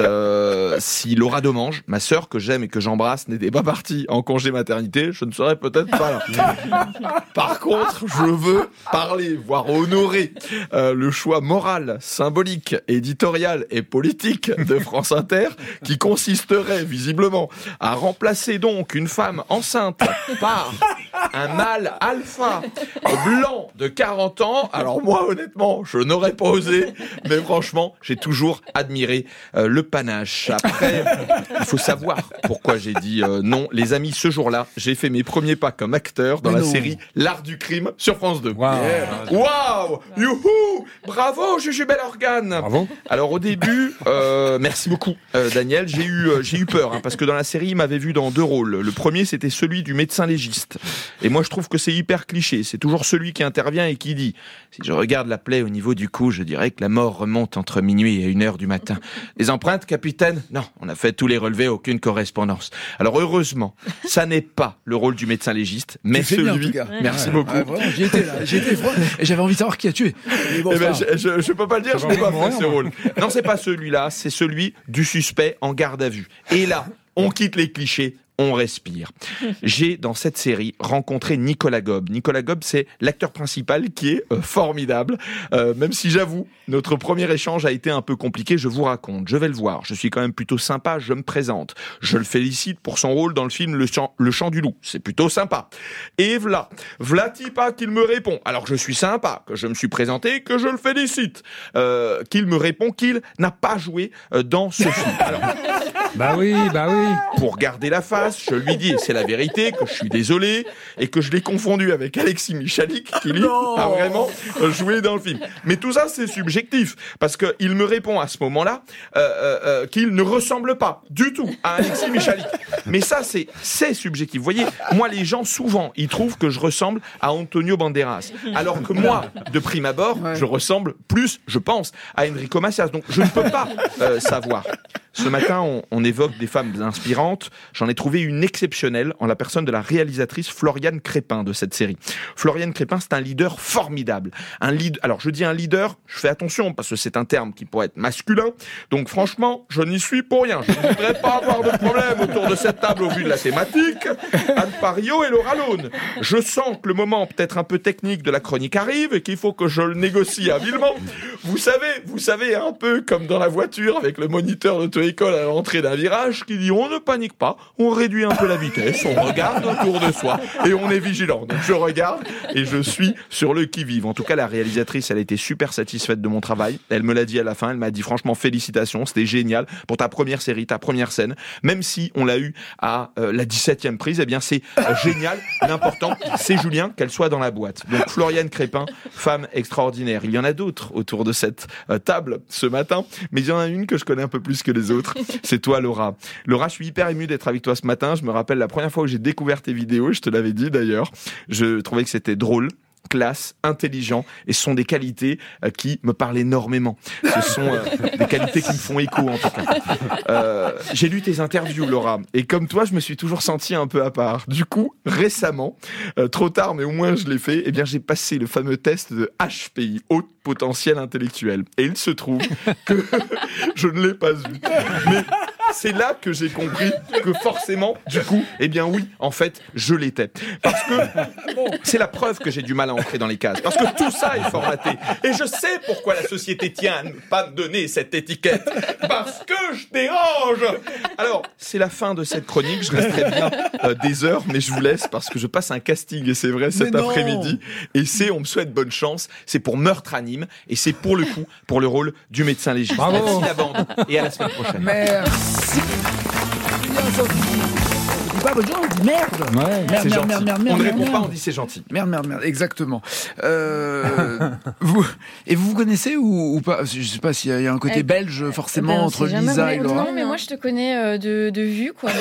Si Laura Domange, ma sœur que j'aime et que j'embrasse, n'était pas partie en congé maternité, je ne serais peut-être pas là. Par contre, je veux parler, voire honorer le choix moral, symbolique, éditorial et politique de France Inter, qui consisterait visiblement à remplacer donc une femme enceinte par un mâle alpha blanc de 40 ans. Alors moi, honnêtement, je n'aurais pas osé, mais franchement, j'ai toujours admiré le panache. Après, il faut savoir pourquoi j'ai dit non. Les amis, ce jour-là, j'ai fait mes premiers pas comme acteur dans la série L'Art du Crime sur France 2. Waouh, youhou, bravo, Jujubel Organe. Bravo. Alors au début, merci beaucoup, Daniel. J'ai eu peur parce que dans la série, il m'avait vu dans 2 rôles. Le premier, c'était celui du médecin légiste. Et moi, je trouve que c'est hyper cliché. C'est toujours celui qui intervient et qui dit « Si je regarde la plaie au niveau du cou, je dirais que la mort remonte entre minuit et 1h du matin. Les empreintes, capitaine ? Non, on a fait tous les relevés, aucune correspondance. » Alors heureusement, ça n'est pas le rôle du médecin légiste, mais celui... Bien, en tout cas. Merci beaucoup. Vraiment, j'y étais là, et j'avais envie de savoir qui a tué. Bon, je peux pas le dire, je n'ai pas fait ce rôle. Non, c'est pas celui-là, c'est celui du suspect en garde à vue. Et là, on quitte les clichés. On respire. J'ai, dans cette série, rencontré Nicolas Gob. Nicolas Gob, c'est l'acteur principal qui est formidable. Même si j'avoue, notre premier échange a été un peu compliqué, je vous raconte. Je vais le voir. Je suis quand même plutôt sympa, je me présente. Je le félicite pour son rôle dans le film Le Chant du Loup. C'est plutôt sympa. Et Tipa qu'il me répond. Alors je suis sympa, que je me suis présenté, que je le félicite. Qu'il me répond qu'il n'a pas joué dans ce film. Alors, Bah oui. pour garder la face, Banderas, je lui dis, et c'est la vérité, que je suis désolé, et que je l'ai confondu avec Alexis Michalik, qui lui a vraiment joué dans le film. Mais tout ça, c'est subjectif, parce qu'il me répond à ce moment-là qu'il ne ressemble pas du tout à Alexis Michalik. Mais ça, c'est subjectif. Vous voyez, moi, les gens, souvent, ils trouvent que je ressemble à Antonio Banderas. Alors que moi, de prime abord, je ressemble plus, je pense, à Enrico Macias. Donc, je ne peux pas savoir. Ce matin, on évoque des femmes inspirantes. J'en ai trouvé une exceptionnelle en la personne de la réalisatrice Floriane Crépin de cette série. Floriane Crépin, c'est un leader formidable. Alors, je dis un leader, je fais attention parce que c'est un terme qui pourrait être masculin. Donc, franchement, je n'y suis pour rien. Je ne voudrais pas avoir de problème autour de cette table au vu de la thématique. Anne Parillaud et Laura Lone. Je sens que le moment peut-être un peu technique de la chronique arrive et qu'il faut que je le négocie habilement. Vous savez, un peu comme dans la voiture avec le moniteur d'auto-école à l'entrée d'un virage qui dit on ne panique pas, on réduit un peu la vitesse, on regarde autour de soi et on est vigilant. Donc je regarde et je suis sur le qui-vive. En tout cas, la réalisatrice, elle était super satisfaite de mon travail. Elle me l'a dit à la fin, elle m'a dit franchement félicitations, c'était génial pour ta première série, ta première scène. Même si on l'a eu à la 17e prise, eh bien c'est génial. L'important, c'est Julien, qu'elle soit dans la boîte. Donc Floriane Crépin, femme extraordinaire. Il y en a d'autres autour de cette table ce matin, mais il y en a une que je connais un peu plus que les autres. C'est toi, Laura. Laura, je suis hyper ému d'être avec toi ce matin. Je me rappelle la première fois où j'ai découvert tes vidéos, je te l'avais dit d'ailleurs. Je trouvais que c'était drôle, classe, intelligent, et ce sont des qualités qui me parlent énormément. Ce sont des qualités qui me font écho, en tout cas. J'ai lu tes interviews, Laura, et comme toi, je me suis toujours senti un peu à part. Du coup, récemment, trop tard, mais au moins je l'ai fait, eh bien, j'ai passé le fameux test de HPI, haute potentiel intellectuel. Et il se trouve que je ne l'ai pas eu. Mais c'est là que j'ai compris que forcément, du coup, eh bien oui, en fait, je l'étais. Parce que c'est la preuve que j'ai du mal à entrer dans les cases. Parce que tout ça est formaté. Et je sais pourquoi la société tient à ne pas me donner cette étiquette. Parce que je dérange. Alors, c'est la fin de cette chronique. Je resterai bien des heures, mais je vous laisse parce que je passe un casting, et c'est vrai, cet après-midi. Et on me souhaite bonne chance. C'est pour Meurtre à Nîmes. Et c'est pour le coup, pour le rôle du médecin légiste. Bravo. Merci la bande. Et à la semaine prochaine. Merci. On dit pas bonne journée, on dit merde. Ouais, Merde, c'est merde, gentil. merde, On merde, ne répond merde. pas, on dit c'est gentil. Merde, exactement. Vous vous connaissez ou pas? Je sais pas s'il y a un côté belge forcément on entre sait jamais, Lisa et Laura. Non, mais moi je te connais de vue, quoi.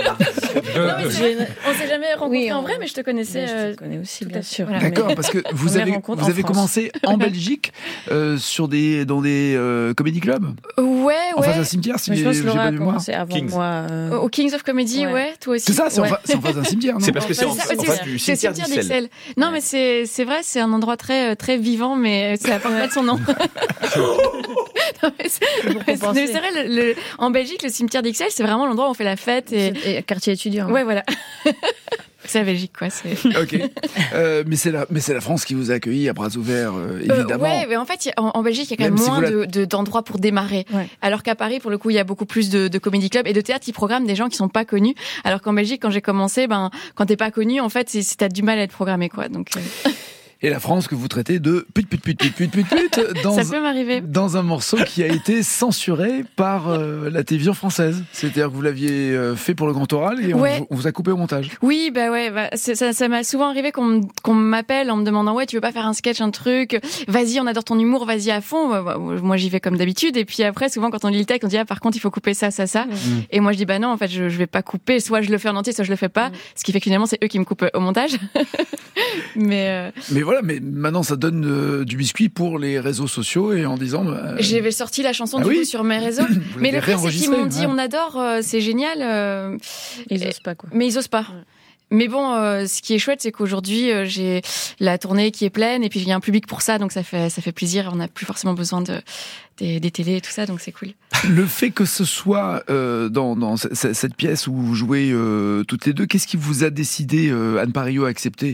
On s'est jamais rencontrés en vrai, mais je te connaissais. Je te connais aussi, bien sûr. Voilà. D'accord, parce que vous Première avez rencontre en France. commencé en Belgique dans des comédie clubs Ouais. en face d'un cimetière, si Mais je pense j'ai que Laura pas a de mémoire. commencé avant Kings. moi. Au Kings of Comedy, ouais, toi aussi. C'est ça, c'est Ouais. en face d'un cimetière, non? C'est parce que c'est en ça, face du c'est cimetière d'Ixelles. Non, mais c'est vrai, c'est un endroit très très vivant, mais ça n'a pas de son nom. Non, mais c'est vrai, en Belgique, le cimetière d'Ixelles, c'est vraiment l'endroit où on fait la fête Et quartier étudiant. Ouais, voilà. C'est la Belgique, quoi. Ok. Mais c'est la France qui vous a accueilli à bras ouverts, évidemment. Ouais, mais en fait, en Belgique, il y a quand même moins d'endroits pour démarrer. Ouais. Alors qu'à Paris, pour le coup, il y a beaucoup plus de comédie clubs et de théâtre qui programment des gens qui sont pas connus. Alors qu'en Belgique, quand j'ai commencé, quand t'es pas connu, en fait, t'as du mal à être programmé, quoi. Donc. Et la France que vous traitez de pute ça peut m'arriver. Dans un morceau qui a été censuré par la télévision française. C'est-à-dire que vous l'aviez fait pour le Grand Oral et on vous a coupé au montage. Oui, ça m'a souvent arrivé qu'on m'appelle en me demandant tu veux pas faire un sketch, un truc, vas-y, on adore ton humour, vas-y à fond. Moi j'y vais comme d'habitude et puis après souvent quand on lit le texte on dit par contre il faut couper ça. Et moi je dis non en fait je vais pas couper, soit je le fais en entier, soit je le fais pas. Ce qui fait que finalement c'est eux qui me coupent au montage. Mais voilà, mais maintenant ça donne du biscuit pour les réseaux sociaux et en disant. J'avais sorti la chanson du coup sur mes réseaux. Mais le pire c'est qu'ils m'ont dit on adore, c'est génial. Ils osent pas quoi. Mais ils osent pas. Ouais. Mais bon, ce qui est chouette, c'est qu'aujourd'hui j'ai la tournée qui est pleine et puis il y a un public pour ça, donc ça fait plaisir. On n'a plus forcément besoin des télés et tout ça, donc c'est cool. Le fait que ce soit dans cette pièce où vous jouez toutes les deux, qu'est-ce qui vous a décidé, Anne Parillaud, à accepter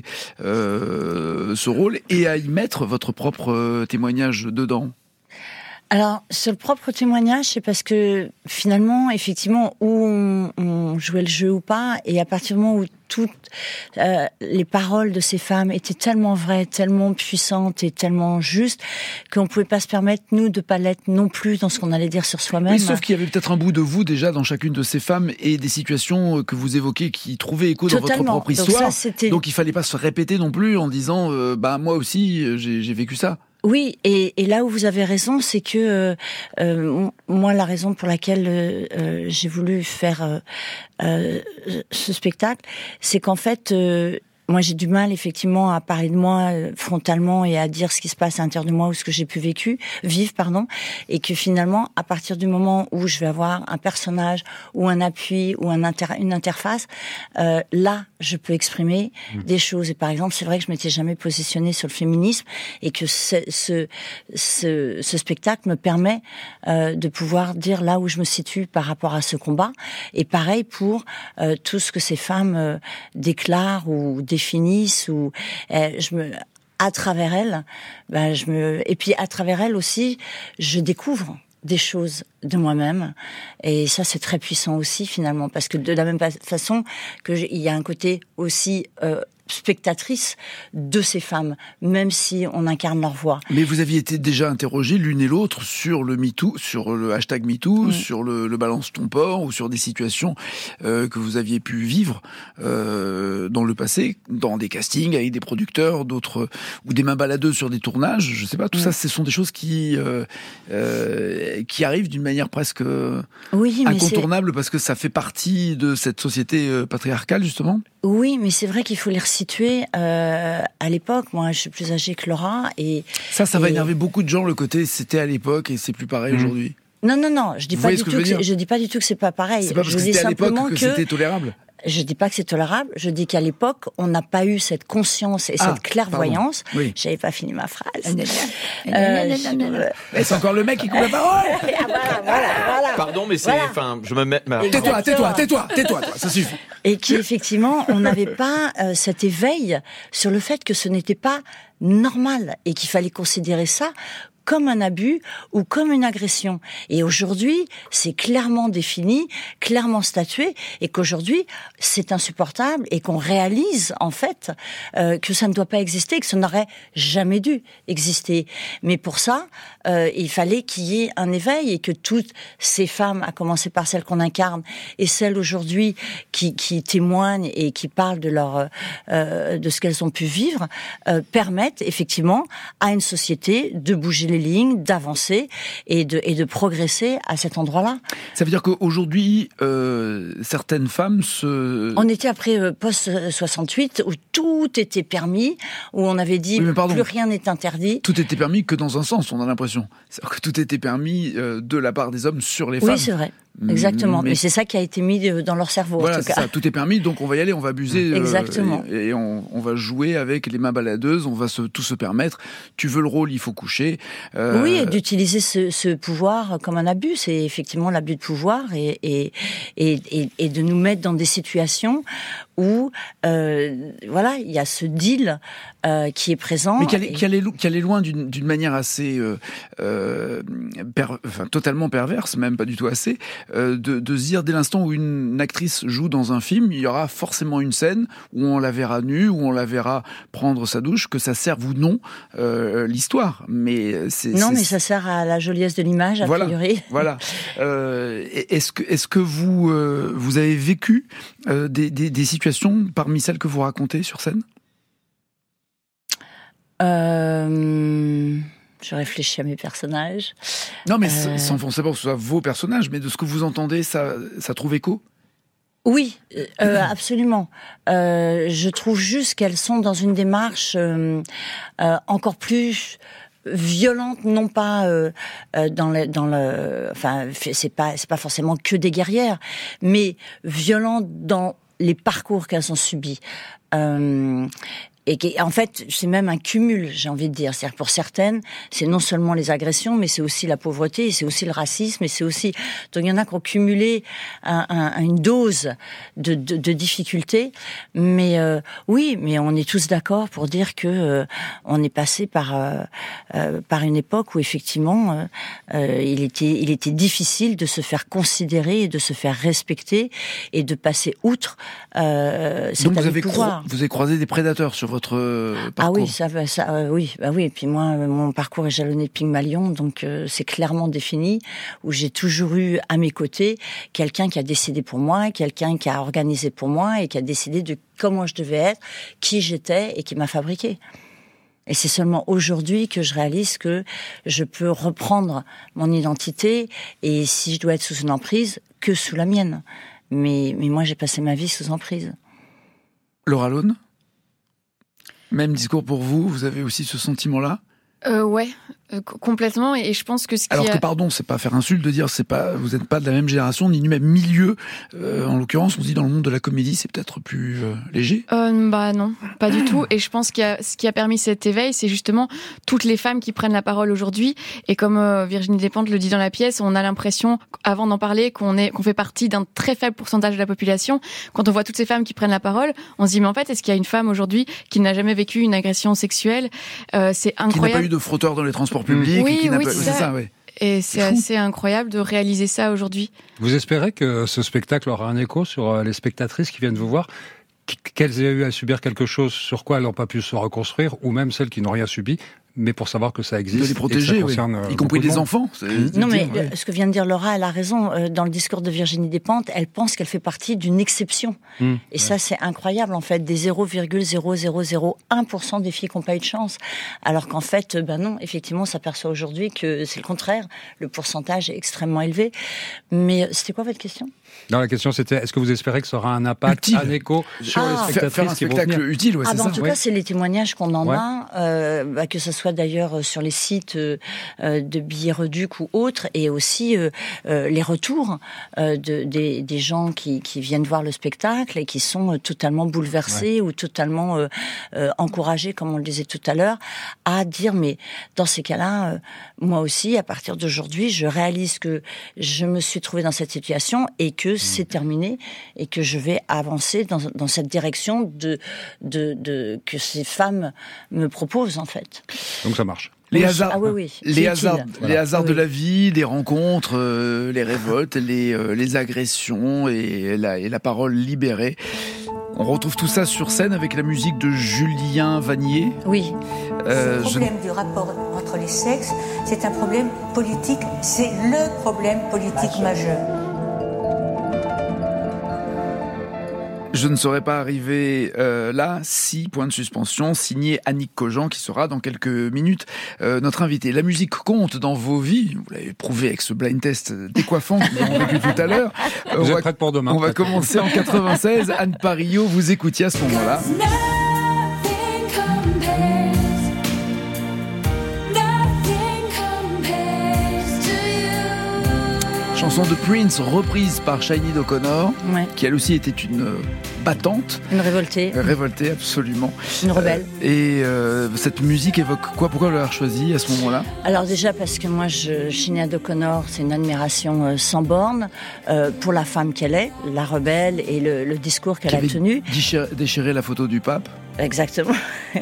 ce rôle et à y mettre votre propre témoignage dedans? Alors, sur le propre témoignage, c'est parce que finalement, effectivement, où on jouait le jeu ou pas, et à partir du moment où toutes les paroles de ces femmes étaient tellement vraies, tellement puissantes et tellement justes qu'on pouvait pas se permettre, nous, de pas l'être non plus dans ce qu'on allait dire sur soi-même. Oui, sauf qu'il y avait peut-être un bout de vous déjà dans chacune de ces femmes et des situations que vous évoquez qui trouvaient écho dans votre propre histoire. Donc il fallait pas se répéter non plus en disant moi aussi j'ai vécu ça. Oui, et là où vous avez raison, c'est que moi, la raison pour laquelle j'ai voulu faire ce spectacle, c'est qu'en fait, moi, j'ai du mal, effectivement, à parler de moi frontalement et à dire ce qui se passe à l'intérieur de moi ou ce que j'ai pu vivre, et que finalement, à partir du moment où je vais avoir un personnage ou un appui ou une interface, là, je peux exprimer des choses. Et par exemple, c'est vrai que je m'étais jamais positionnée sur le féminisme et que ce spectacle me permet de pouvoir dire là où je me situe par rapport à ce combat. Et pareil pour tout ce que ces femmes déclarent ou définissent ou à travers elles, et puis à travers elles aussi, je découvre des choses de moi-même, et ça c'est très puissant aussi finalement, parce que de la même façon que il y a un côté aussi spectatrice de ces femmes, même si on incarne leur voix. Mais vous aviez été déjà interrogés l'une et l'autre sur le MeToo, sur le hashtag MeToo, sur le balance ton porc, ou sur des situations que vous aviez pu vivre dans le passé, dans des castings avec des producteurs, d'autres, ou des mains baladeuses sur des tournages, je sais pas, tout ça, ce sont des choses qui arrivent d'une manière presque incontournable, parce que ça fait partie de cette société patriarcale, justement. Oui, mais c'est vrai qu'il faut les resituer à l'époque. Moi, je suis plus âgée que Laura. Ça va énerver beaucoup de gens, le côté c'était à l'époque et c'est plus pareil aujourd'hui. Non, je dis pas du tout je dis pas du tout que c'est pas pareil. C'est pas parce que c'était à l'époque que c'était tolérable. Je dis pas que c'est tolérable, je dis qu'à l'époque, on n'a pas eu cette conscience et cette clairvoyance. Oui. J'avais pas fini ma phrase. C'est encore le mec qui coupe la parole. Voilà. Pardon, mais c'est, je me mets. Tais-toi, ça suffit. Et qu'effectivement, on n'avait pas cet éveil sur le fait que ce n'était pas normal et qu'il fallait considérer ça comme un abus ou comme une agression. Et aujourd'hui, c'est clairement défini, clairement statué, et qu'aujourd'hui, c'est insupportable, et qu'on réalise, en fait, que ça ne doit pas exister, que ça n'aurait jamais dû exister. Mais pour ça, il fallait qu'il y ait un éveil, et que toutes ces femmes, à commencer par celles qu'on incarne, et celles aujourd'hui qui témoignent et qui parlent de de ce qu'elles ont pu vivre, permettent effectivement à une société de bouger les lignes, d'avancer et de progresser à cet endroit-là. Ça veut dire qu'aujourd'hui, certaines femmes On était après post-68, où tout était permis, où on avait dit plus rien n'est interdit. Tout était permis que dans un sens, on a l'impression. C'est-à-dire que tout était permis de la part des hommes sur les femmes. Oui, c'est vrai. Exactement, mais c'est ça qui a été mis dans leur cerveau. Voilà, en tout cas. Ça, tout est permis, donc on va y aller, on va abuser. Exactement. Et on va jouer avec les mains baladeuses, on va tout se permettre. Tu veux le rôle, il faut coucher. Oui, et d'utiliser ce pouvoir comme un abus, c'est effectivement l'abus de pouvoir, et de nous mettre dans des situations où il y a ce deal qui est présent. Mais qui allait loin d'une manière assez totalement perverse, même pas du tout assez, de se dire dès l'instant où une actrice joue dans un film, il y aura forcément une scène où on la verra nue, où on la verra prendre sa douche, que ça serve ou non l'histoire. Mais mais ça sert à la joliesse de l'image, a priori. Voilà. Est-ce que vous avez vécu des situations parmi celles que vous racontez sur scène? Je réfléchis à mes personnages. Non, mais sans forcément que ce soit vos personnages, mais de ce que vous entendez, ça trouve écho? Oui, absolument. Je trouve juste qu'elles sont dans une démarche encore plus violente, non pas c'est pas forcément que des guerrières, mais violente dans les parcours qu'elles ont subis. Et qui, en fait, c'est même un cumul, j'ai envie de dire. C'est-à-dire pour certaines, c'est non seulement les agressions, mais c'est aussi la pauvreté, et c'est aussi le racisme, et c'est aussi... Donc il y en a qui ont cumulé une dose de difficultés. Mais oui, mais on est tous d'accord pour dire que on est passé par une époque où effectivement il était difficile de se faire considérer et de se faire respecter et de passer outre cet Donc abus de pouvoir. vous avez croisé des prédateurs sur votre parcours. Ah oui, oui. Et puis moi, mon parcours est jalonné de Pygmalion, donc c'est clairement défini, où j'ai toujours eu à mes côtés quelqu'un qui a décidé pour moi, quelqu'un qui a organisé pour moi et qui a décidé de comment je devais être, qui j'étais et qui m'a fabriqué. Et c'est seulement aujourd'hui que je réalise que je peux reprendre mon identité et si je dois être sous une emprise, que sous la mienne. Mais moi, j'ai passé ma vie sous emprise. Laura Lone, même discours pour vous, vous avez aussi ce sentiment-là ? Ouais, complètement. Et je pense que Alors que pardon, c'est pas faire insulte de dire vous n'êtes pas de la même génération ni du même milieu. En l'occurrence, on se dit dans le monde de la comédie, c'est peut-être plus léger. Bah non, pas du tout. Et je pense ce qui a permis cet éveil, c'est justement toutes les femmes qui prennent la parole aujourd'hui. Et comme Virginie Despentes le dit dans la pièce, on a l'impression, avant d'en parler, qu'on fait partie d'un très faible pourcentage de la population. Quand on voit toutes ces femmes qui prennent la parole, on se dit mais en fait, est-ce qu'il y a une femme aujourd'hui qui n'a jamais vécu une agression sexuelle ? C'est incroyable. Qui n'a pas eu de frotteur dans les transports publics. Oui, c'est ça, oui. Et c'est assez incroyable de réaliser ça aujourd'hui. Vous espérez que ce spectacle aura un écho sur les spectatrices qui viennent vous voir, qu'elles aient eu à subir quelque chose sur quoi elles n'ont pas pu se reconstruire, ou même celles qui n'ont rien subi, mais pour savoir que ça existe. De les protéger, oui. Y compris des enfants. Non, mais ce que vient de dire Laura, elle a raison. Dans le discours de Virginie Despentes, elle pense qu'elle fait partie d'une exception. Et ça, c'est incroyable, en fait. Des 0,0001% des filles qui n'ont pas eu de chance. Alors qu'en fait, non, effectivement, on s'aperçoit aujourd'hui que c'est le contraire. Le pourcentage est extrêmement élevé. Mais c'était quoi votre question ? Non, la question c'était, est-ce que vous espérez que ça aura un impact, un écho sur les spectatrices faire un spectacle utile, c'est ça. En tout cas, c'est les témoignages qu'on en a, que ce soit d'ailleurs sur les sites de billets Reduc ou autres, et aussi les retours des gens qui viennent voir le spectacle et qui sont totalement bouleversés ou totalement encouragés, comme on le disait tout à l'heure, à dire mais dans ces cas-là, moi aussi, à partir d'aujourd'hui, je réalise que je me suis trouvée dans cette situation et que c'est terminé et que je vais avancer dans cette direction que ces femmes me proposent en fait. Donc ça marche. Les hasards, les voilà. hasards de la vie, les rencontres, les révoltes, les agressions et la parole libérée. On retrouve tout ça sur scène avec la musique de Julien Vanier. Oui. Le problème du rapport entre les sexes, c'est un problème politique, c'est le problème politique majeur. Je ne serais pas arrivé là si, point de suspension, signé Annick Cogent, qui sera dans quelques minutes notre invité. La musique compte dans vos vies, vous l'avez prouvé avec ce blind test décoiffant que nous avons vécu tout à l'heure. Vous êtes prête pour demain. On va commencer en 96. Anne Parillo, vous écoutiez à ce moment-là. Chanson de Prince, reprise par Sinéad O'Connor, qui elle aussi était une battante. Une révoltée. Révoltée, absolument. Une rebelle. Et cette musique évoque quoi ? Pourquoi vous l'avez choisie à ce moment-là ? Alors déjà parce que moi, Sinéad O'Connor, c'est une admiration sans borne pour la femme qu'elle est, la rebelle et le discours qu'elle a tenu. Déchiré la photo du pape. Exactement.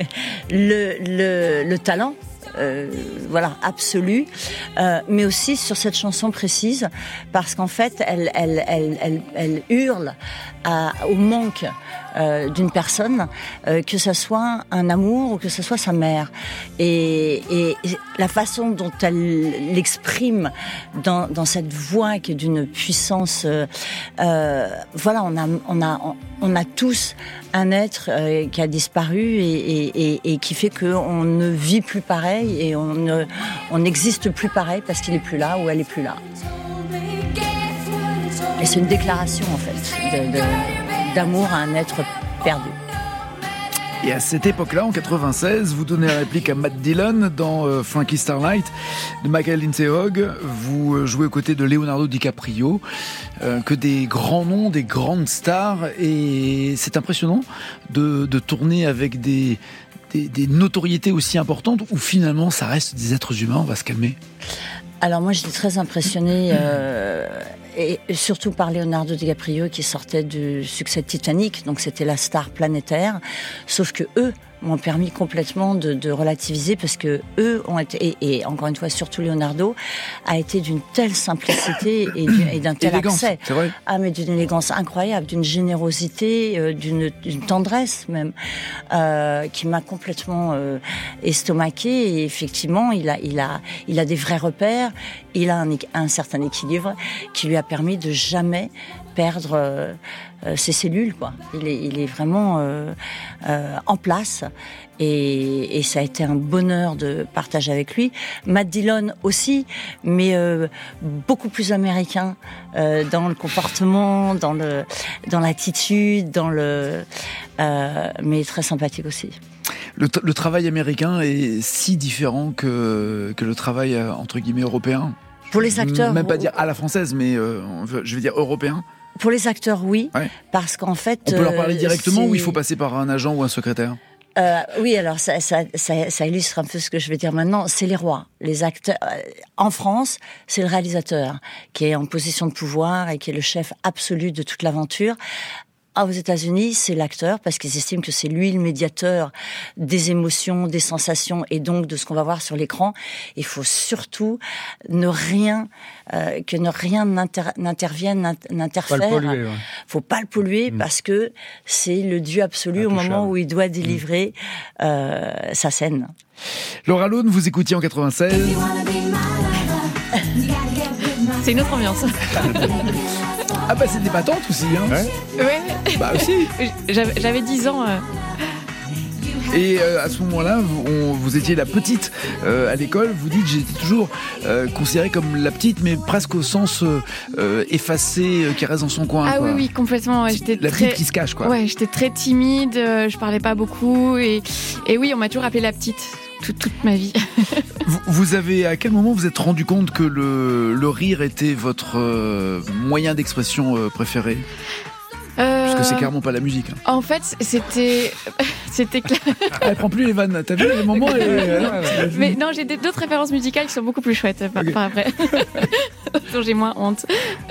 Le talent. Absolu, mais aussi sur cette chanson précise, parce qu'en fait, elle hurle au manque d'une personne, que ça soit un amour ou que ça soit sa mère, et la façon dont elle l'exprime dans cette voix qui est d'une puissance, on a tous un être qui a disparu et qui fait qu'on ne vit plus pareil et on n'existe plus pareil parce qu'il est plus là ou elle est plus là. Et c'est une déclaration en fait d'amour à un être perdu. Et à cette époque-là, en 96, vous donnez la réplique à Matt Dillon dans Frankie Starlight de Michael Lindsay Hogg. Vous jouez aux côtés de Leonardo DiCaprio, que des grands noms, des grandes stars. Et c'est impressionnant de tourner avec des notoriétés aussi importantes où finalement ça reste des êtres humains, on va se calmer. Alors moi j'étais très impressionnée et surtout par Leonardo DiCaprio qui sortait du succès de Titanic, donc c'était la star planétaire, sauf que eux m'ont permis complètement de relativiser parce que eux ont été, et encore une fois surtout Leonardo, a été d'une telle simplicité et d'un tel élégance, accès. C'est vrai. Ah mais d'une élégance incroyable, d'une générosité, d'une tendresse même, qui m'a complètement estomaquée. Et effectivement, il a des vrais repères, il a un certain équilibre qui lui a permis de jamais perdre ses cellules, quoi. Il est vraiment en place et ça a été un bonheur de partager avec lui. Matt Dillon aussi, mais beaucoup plus américain dans le comportement, dans l'attitude, mais très sympathique aussi. Le travail américain est si différent que le travail entre guillemets européen. Pour les acteurs, même pas dire à la française, mais je vais dire européen. Pour les acteurs, oui, ouais. Parce qu'en fait, on peut leur parler directement ou il faut passer par un agent ou un secrétaire? Oui, alors ça illustre un peu ce que je vais dire maintenant. C'est les rois, les acteurs. En France, c'est le réalisateur qui est en position de pouvoir et qui est le chef absolu de toute l'aventure. Aux États-Unis, c'est l'acteur parce qu'ils estiment que c'est lui le médiateur des émotions, des sensations et donc de ce qu'on va voir sur l'écran. Il faut surtout que rien n'intervienne, n'interfère. Pas le polluer, ouais. Faut pas le polluer parce que c'est le dieu absolu au moment où il doit délivrer sa scène. Laura Lone, vous écoutiez en 96. C'est une autre ambiance. Ah bah c'était pas tante aussi, hein. Ouais. Bah aussi. J'avais 10 ans. Et à ce moment-là, vous étiez la petite à l'école. Vous dites, j'étais toujours considérée comme la petite, mais presque au sens effacée, qui reste dans son coin. Ah quoi. Oui, complètement. Ouais, j'étais petite qui se cache, quoi. Ouais, j'étais très timide. Je parlais pas beaucoup, et oui, on m'a toujours appelée la petite toute ma vie. Vous avez, à quel moment vous êtes rendu compte que le rire était votre moyen d'expression préféré? Parce que c'est clairement pas la musique. Hein. En fait, c'était clair. Elle prend plus les vannes. T'as vu les moments Mais non, j'ai d'autres références musicales qui sont beaucoup plus chouettes par après. Dont j'ai moins honte.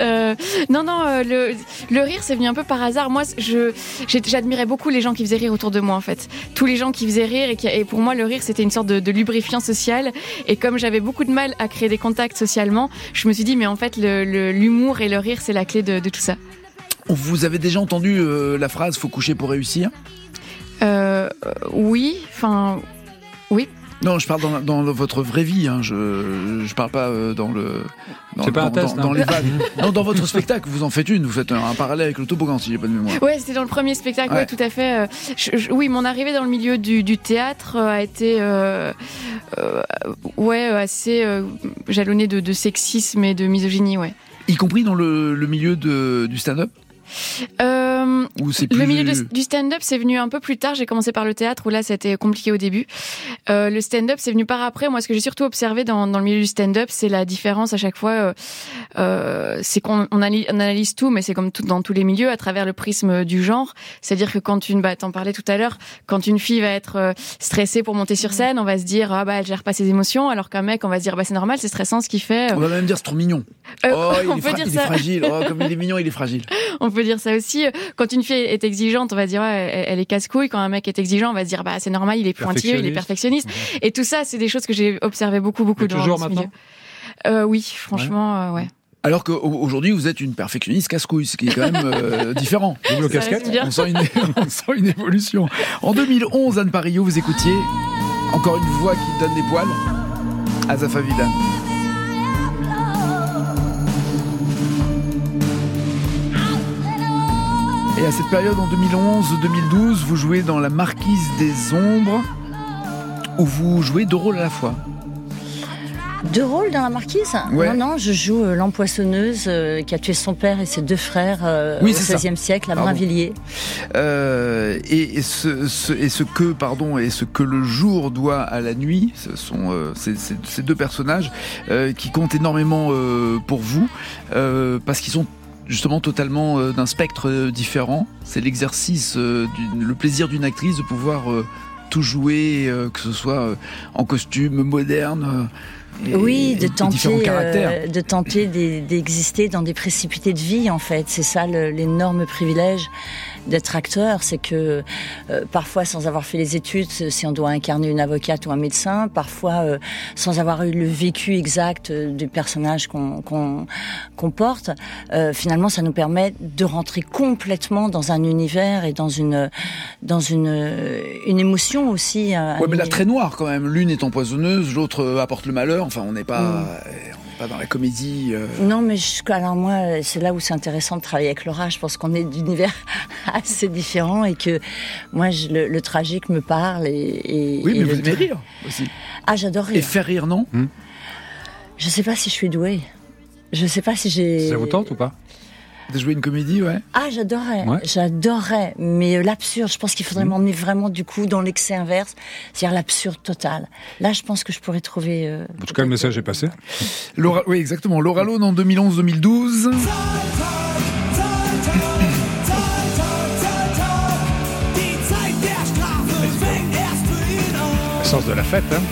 Le rire, c'est venu un peu par hasard. Moi, j'admirais beaucoup les gens qui faisaient rire autour de moi, en fait. Tous les gens qui faisaient rire et pour moi, le rire, c'était une sorte de lubrifiant social. Et comme j'avais beaucoup de mal à créer des contacts socialement, je me suis dit, mais en fait, l'humour et le rire, c'est la clé de tout ça. Vous avez déjà entendu la phrase « faut coucher pour réussir » Oui, oui. Non, je parle dans votre vraie vie. Hein. Je parle pas dans le. C'est pas un test. Dans les vannes. Non, dans votre spectacle, vous en faites une. Vous faites un parallèle avec le toboggan, si j'ai pas de mémoire. Ouais, c'était dans le premier spectacle. Ouais, tout à fait. Oui, mon arrivée dans le milieu du théâtre a été assez jalonnée de sexisme et de misogynie, ouais. Y compris dans le milieu du stand-up. Le milieu du stand-up, c'est venu un peu plus tard. J'ai commencé par le théâtre où là, c'était compliqué au début. Le stand-up, c'est venu par après. Moi, ce que j'ai surtout observé dans le milieu du stand-up, c'est la différence à chaque fois. C'est qu'on analyse tout, mais c'est comme dans tous les milieux, à travers le prisme du genre. C'est-à-dire que quand t'en parlais tout à l'heure, quand une fille va être stressée pour monter sur scène, on va se dire elle gère pas ses émotions, alors qu'un mec, on va se dire c'est normal, c'est stressant ce qu'il fait. On va même dire c'est trop mignon. Il est fragile. Oh, comme il est mignon, il est fragile. On peut dire ça aussi. Quand une fille est exigeante, on va dire elle est casse-couille. Quand un mec est exigeant, on va se dire c'est normal, il est pointilleux, il est perfectionniste. Et tout ça, c'est des choses que j'ai observé beaucoup dans ce milieu. Oui, franchement, ouais. Alors qu'aujourd'hui, vous êtes une perfectionniste casse-couille, ce qui est quand même différent. Double casquette. On sent une évolution. En 2011, Anne Parillo, vous écoutiez encore une voix qui donne des poils, Azafa Vidan. Et à cette période, en 2011-2012, vous jouez dans La Marquise des Ombres, où vous jouez deux rôles à la fois. Deux rôles dans La Marquise ? Ouais. Non, je joue l'empoisonneuse qui a tué son père et ses deux frères au XVIe siècle à Brinvilliers. Et ce que le jour doit à la nuit, ce sont ces deux personnages qui comptent énormément pour vous, parce qu'ils sont justement totalement d'un spectre différent. C'est l'exercice, le plaisir d'une actrice de pouvoir tout jouer, que ce soit en costume moderne. De tenter d'exister dans des précipités de vie, en fait. C'est ça l'énorme privilège d'être acteur, c'est que parfois sans avoir fait les études, si on doit incarner une avocate ou un médecin, parfois sans avoir eu le vécu exact du personnage qu'on porte, finalement ça nous permet de rentrer complètement dans un univers et dans une émotion aussi. Mais là très noire quand même. L'une est empoisonneuse, l'autre apporte le malheur. Enfin, on n'est pas dans la comédie. Non, mais alors moi, c'est là où c'est intéressant de travailler avec Laura. Je pense qu'on est d'univers assez différents et que moi, le tragique me parle. Oui, mais vous aimez rire aussi. Ah, j'adore rire. Et faire rire, non ? Je sais pas si je suis douée. Je sais pas si j'ai... Ça vous tente ou pas ? De jouer une comédie, ouais. Ah, j'adorerais. Mais l'absurde, je pense qu'il faudrait m'emmener vraiment, du coup, dans l'excès inverse, c'est-à-dire l'absurde total. Là, je pense que je pourrais trouver... En tout cas, le message est passé. Oui, exactement. Laura Lone en 2011-2012. L'essence de la fête, hein.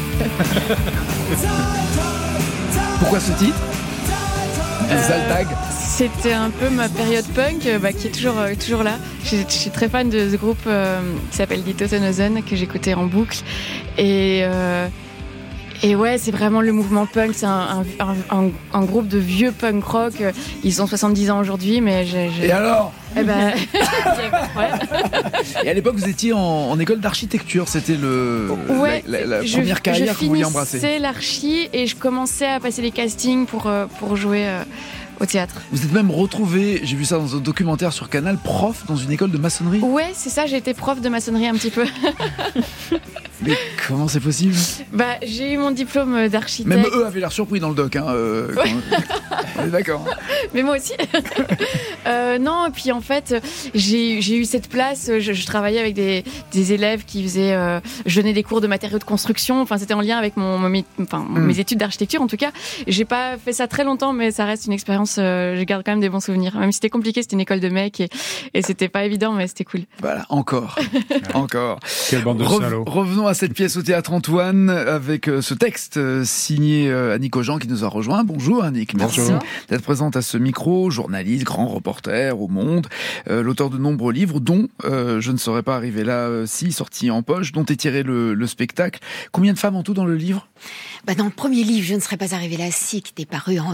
Pourquoi ce titre ? Zaltag. C'était un peu ma période punk qui est toujours là. Je suis très fan de ce groupe qui s'appelle Die Toten Hosen que j'écoutais en boucle. Et ouais, c'est vraiment le mouvement punk. C'est un groupe de vieux punk rock. Ils ont 70 ans aujourd'hui, mais Et alors ? Eh ben... Et à l'époque, vous étiez en école d'architecture. C'était la première carrière que vous vouliez embrasser. Je finissais l'archi et je commençais à passer les castings pour jouer au théâtre. Vous êtes même retrouvé, j'ai vu ça dans un documentaire sur Canal, prof dans une école de maçonnerie. Ouais, c'est ça, j'ai été prof de maçonnerie un petit peu. Mais comment c'est possible ? J'ai eu mon diplôme d'architecte. Même eux avaient l'air surpris dans le doc. On est d'accord. Mais moi aussi. Non, et puis en fait, j'ai eu cette place. Je travaillais avec des élèves qui faisaient... je donnais des cours de matériaux de construction. Enfin, c'était en lien avec mes études d'architecture, en tout cas. J'ai pas fait ça très longtemps, mais ça reste une expérience... je garde quand même des bons souvenirs. Même si c'était compliqué, c'était une école de mecs et c'était pas évident, mais c'était cool. Voilà, encore. Quelle bande de salauds. Revenons à cette pièce au Théâtre Antoine avec ce texte signé Annick Aujean qui nous a rejoint. Bonjour Annick, merci d'être présente à ce micro, journaliste, grand reporter au Monde, l'auteur de nombreux livres dont Je ne serais pas arrivé là si, sorti en poche, dont est tiré le spectacle. Combien de femmes en tout dans le livre ? Dans le premier livre, Je ne serais pas arrivé là si, qui était paru en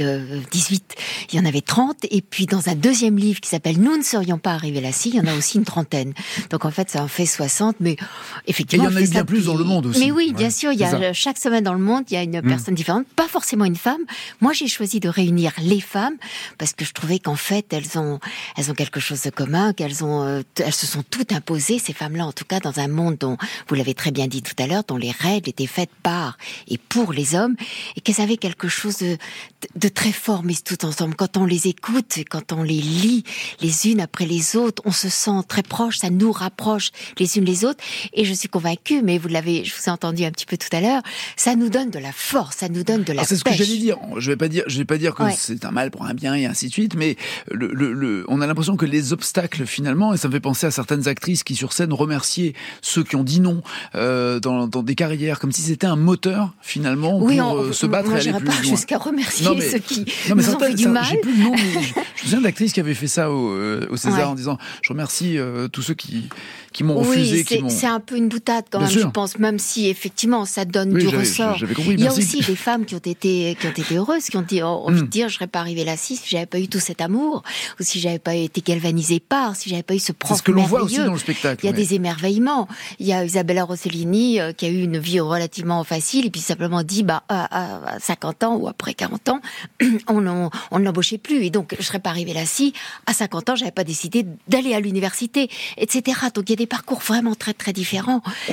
2018, il y en avait 30. Et puis dans un deuxième livre qui s'appelle Nous ne serions pas arrivés là si, il y en a aussi une trentaine. Donc en fait, ça en fait 60. Mais effectivement, et il y en a eu bien plus dans le monde aussi. Mais oui, bien sûr, il y a chaque semaine dans le monde, il y a une personne différente, pas forcément une femme. Moi, j'ai choisi de réunir les femmes parce que je trouvais qu'en fait, elles ont quelque chose de commun, elles se sont toutes imposées, ces femmes-là, en tout cas, dans un monde dont, vous l'avez très bien dit tout à l'heure, dont les règles étaient faites par et pour les hommes, et qu'elles avaient quelque chose de très fort, mais tout ensemble. Quand on les écoute, quand on les lit les unes après les autres, on se sent très proche, ça nous rapproche les unes les autres, et je suis convaincue, mais je vous ai entendu un petit peu tout à l'heure, ça nous donne de la force, ça nous donne de la pêche. C'est ce que j'allais dire. Je vais pas dire que c'est un mal pour un bien et ainsi de suite, mais on a l'impression que les obstacles finalement, et ça me fait penser à certaines actrices qui sur scène remerciaient ceux qui ont dit non dans des carrières, comme si c'était un moteur finalement pour se battre et aller plus loin. Pas jusqu'à remercier ceux qui nous ont fait du mal. J'ai plus le nom, mais je me souviens d'actrices qui avaient fait ça au César en disant je remercie tous ceux qui m'ont refusé. C'est un peu une boutade quand même, je pense, même si effectivement ça donne du ressort. Il y a aussi des femmes qui ont été heureuses, qui ont envie de dire je serais pas arrivée là si j'avais pas eu tout cet amour, ou si j'avais pas été galvanisée par, si j'avais pas eu ce prof merveilleux. C'est ce que l'on voit aussi dans le spectacle. Il y a des émerveillements. Il y a Isabella Rossellini qui a eu une vie relativement facile et puis simplement dit à 50 ans ou après 40 ans on ne l'embauchait plus, et donc je serais pas arrivée là si à 50 ans j'avais pas décidé d'aller à l'université, etc. Donc il y a des parcours vraiment très très différents. On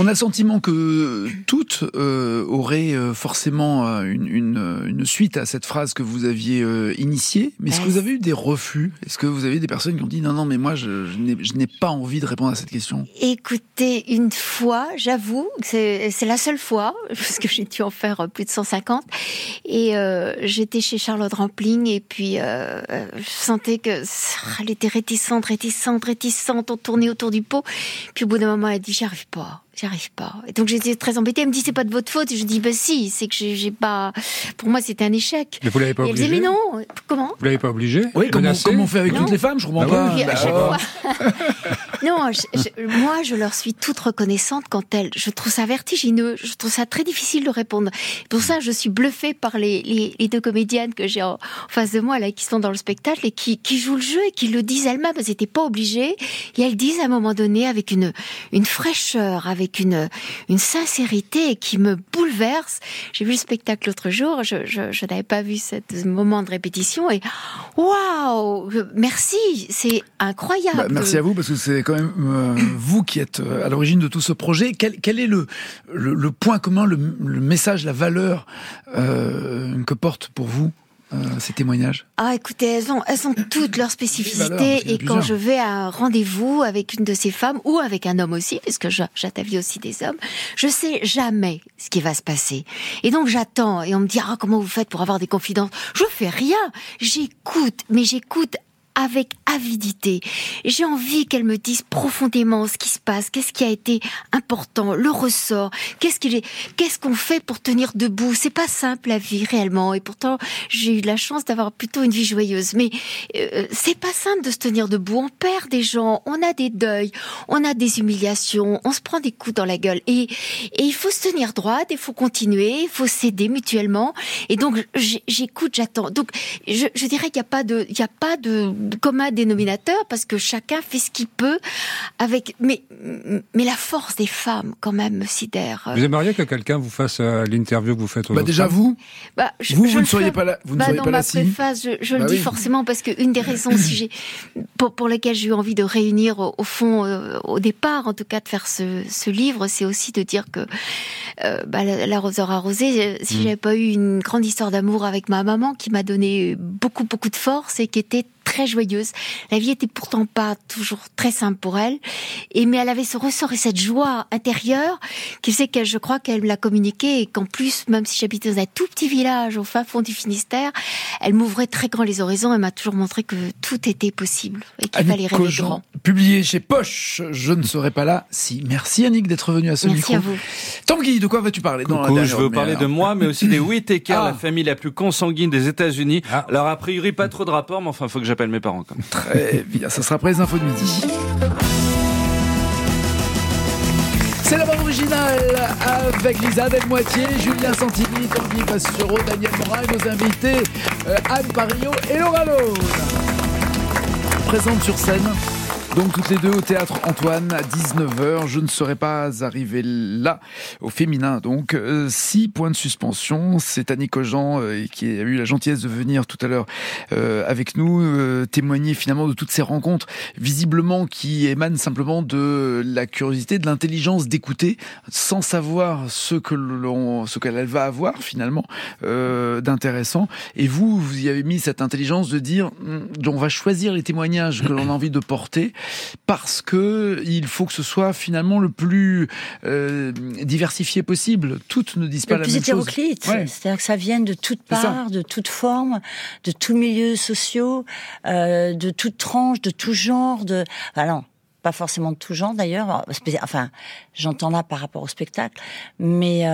On a le sentiment que toutes auraient forcément une suite à cette phrase que vous aviez initiée. Mais est-ce que vous avez eu des refus ? Est-ce que vous avez des personnes qui ont dit non, mais moi je n'ai pas envie de répondre à cette question ? Écoutez, une fois, j'avoue, c'est la seule fois, parce que j'ai dû en faire plus de 150, et j'étais chez Charlotte Rampling, et puis je sentais que elle était réticente, on tournait autour du pot, puis au bout d'un moment, elle a dit j'y arrive pas. Et donc j'étais très embêtée. Elle me dit c'est pas de votre faute. Et je dis bah si, c'est que j'ai pas. Pour moi c'était un échec. Mais vous l'avez pas obligé. Elle disait mais non. Comment ? Vous l'avez pas obligé ? Oui, comme on fait avec toutes les femmes, je comprends pas. Oui, non, moi je leur suis toute reconnaissante quand elles. Je trouve ça vertigineux. Je trouve ça très difficile de répondre. Pour ça je suis bluffée par les deux comédiennes que j'ai en face de moi là qui sont dans le spectacle et qui jouent le jeu et qui le disent elles-mêmes. Elles n'étaient pas obligées et elles disent à un moment donné avec une fraîcheur, avec une sincérité qui me bouleverse. J'ai vu le spectacle l'autre jour, je n'avais pas vu ce moment de répétition et waouh, merci, c'est incroyable. Merci à vous parce que c'est quand même vous qui êtes à l'origine de tout ce projet. Quel est le point commun, le message, la valeur que portent pour vous ces témoignages? Ah, écoutez, elles ont toutes leurs spécificités et quand je vais à un rendez-vous avec une de ces femmes ou avec un homme aussi, parce que j'interviewe aussi des hommes, je sais jamais ce qui va se passer. Et donc j'attends et on me dit comment vous faites pour avoir des confidences? Je fais rien, j'écoute avec avidité. J'ai envie qu'elles me disent profondément ce qui se passe, qu'est-ce qui a été important, le ressort, qu'est-ce qu'on fait pour tenir debout. C'est pas simple la vie réellement, et pourtant j'ai eu de la chance d'avoir plutôt une vie joyeuse. Mais c'est pas simple de se tenir debout. On perd des gens, on a des deuils, on a des humiliations, on se prend des coups dans la gueule. Et il faut se tenir droite, il faut continuer, il faut s'aider mutuellement. Et donc j'écoute, j'attends. Donc je dirais qu'il n'y a pas de commun dénominateur parce que chacun fait ce qu'il peut avec mais la force des femmes quand même me sidère. Vous aimeriez que quelqu'un vous fasse l'interview que vous faites aux autres déjà femmes? Vous ne seriez pas là, vous ne seriez pas là si. Je le dis forcément parce que une des raisons pour lesquelles j'ai eu envie de réunir au fond au départ en tout cas de faire ce livre, c'est aussi de dire que l'arroseur arrosé, si j'avais pas eu une grande histoire d'amour avec ma maman qui m'a donné beaucoup de force et qui était très joyeuse. La vie était pourtant pas toujours très simple pour elle, mais elle avait ce ressort et cette joie intérieure qui faisait que je crois qu'elle me l'a communiqué et qu'en plus, même si j'habitais dans un tout petit village au fin fond du Finistère, elle m'ouvrait très grand les horizons et m'a toujours montré que tout était possible et qu'il fallait rêver grand. Publié chez Poche, je ne serais pas là si. Merci Annick d'être venue à ce micro. Merci à vous. Tanguy, de quoi vas-tu parler? Je veux vous parler de moi, mais aussi des Whittaker, la famille la plus consanguine des États-Unis. Alors a priori pas trop de rapports, mais enfin faut que j'appelle mes parents quand même. Très bien, ça sera après les infos de midi. C'est la bande originale avec Lisa Delmoitier, Julien Santini, Tanguy Passureau, Daniel Morin et nos invités Anne Parillo et Laura Lone. Présente sur scène. Donc toutes les deux au Théâtre Antoine à 19h. Je ne serais pas arrivé là, au féminin. Donc 6 points de suspension. C'est Annick Aujean qui a eu la gentillesse de venir tout à l'heure avec nous, témoigner finalement de toutes ces rencontres, visiblement qui émanent simplement de la curiosité, de l'intelligence d'écouter, sans savoir ce qu'elle va avoir finalement d'intéressant. Et vous y avez mis cette intelligence de dire on va choisir les témoignages que l'on a envie de porter, parce que il faut que ce soit finalement le plus diversifié possible. Toutes ne disent pas la même chose. Le plus hétéroclite, c'est-à-dire que ça vienne de toutes parts, de toutes formes, de tous milieux sociaux, de toutes tranches, de tout genre. Non, pas forcément de tout genre d'ailleurs. Enfin, j'entends là par rapport au spectacle, mais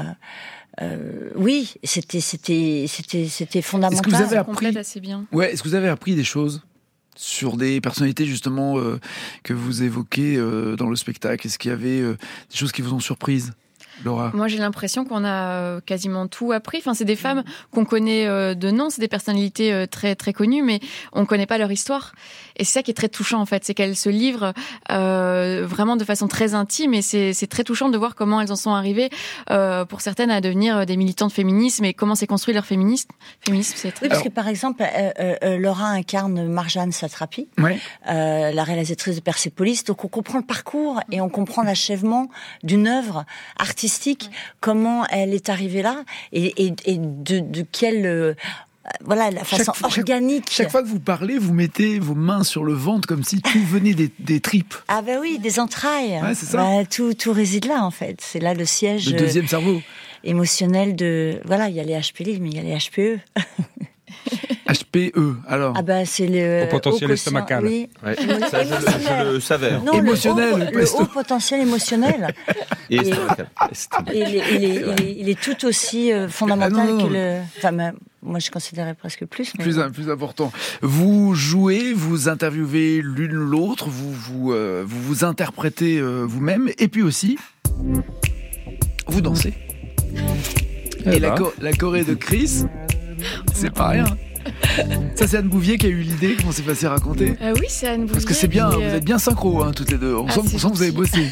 oui, c'était fondamental. Est-ce que vous avez appris complète assez bien. Ouais, est-ce que vous avez appris des choses sur des personnalités justement que vous évoquez dans le spectacle? Est-ce qu'il y avait des choses qui vous ont surprise? Laura? Moi, j'ai l'impression qu'on a quasiment tout appris. Enfin, c'est des femmes qu'on connaît de nom, c'est des personnalités très très connues, mais on ne connaît pas leur histoire. Et c'est ça qui est très touchant, en fait, c'est qu'elles se livrent vraiment de façon très intime, et c'est très touchant de voir comment elles en sont arrivées, pour certaines, à devenir des militantes féministes, et comment s'est construit leur féminisme. C'est très... Oui, parce que par exemple, Laura incarne Marjane Satrapi, la réalisatrice de Persépolis, donc on comprend le parcours et on comprend l'achèvement d'une œuvre artistique, comment elle est arrivée là, et de quelle... voilà, la façon organique. Chaque fois que vous parlez, vous mettez vos mains sur le ventre comme si tout venait des tripes. Ah ben oui, des entrailles. Ouais, c'est ça. Bah, tout réside là, en fait. C'est là le siège... Le deuxième cerveau. Émotionnel de... Voilà, il y a les HPL, mais il y a les HPE. HPE, alors. Ah bah c'est le... Au potentiel estomacal. Oui. Ouais. Ça, je le savais. Non, émotionnel. Le haut potentiel émotionnel. Et estomacal. Il est tout aussi fondamental que le... Enfin, moi, je considérais presque plus. Mais... Plus important. Vous jouez, vous interviewez l'une l'autre, vous interprétez vous-même, et puis aussi, vous dansez. Et la choré de Chris, c'est pas rien. Ça, c'est Anne Bouvier qui a eu l'idée. Comment c'est passé à raconter? Oui, c'est Anne Bouvier. Parce que c'est bien, vous êtes bien synchro, toutes les deux. On sent que vous avez bossé.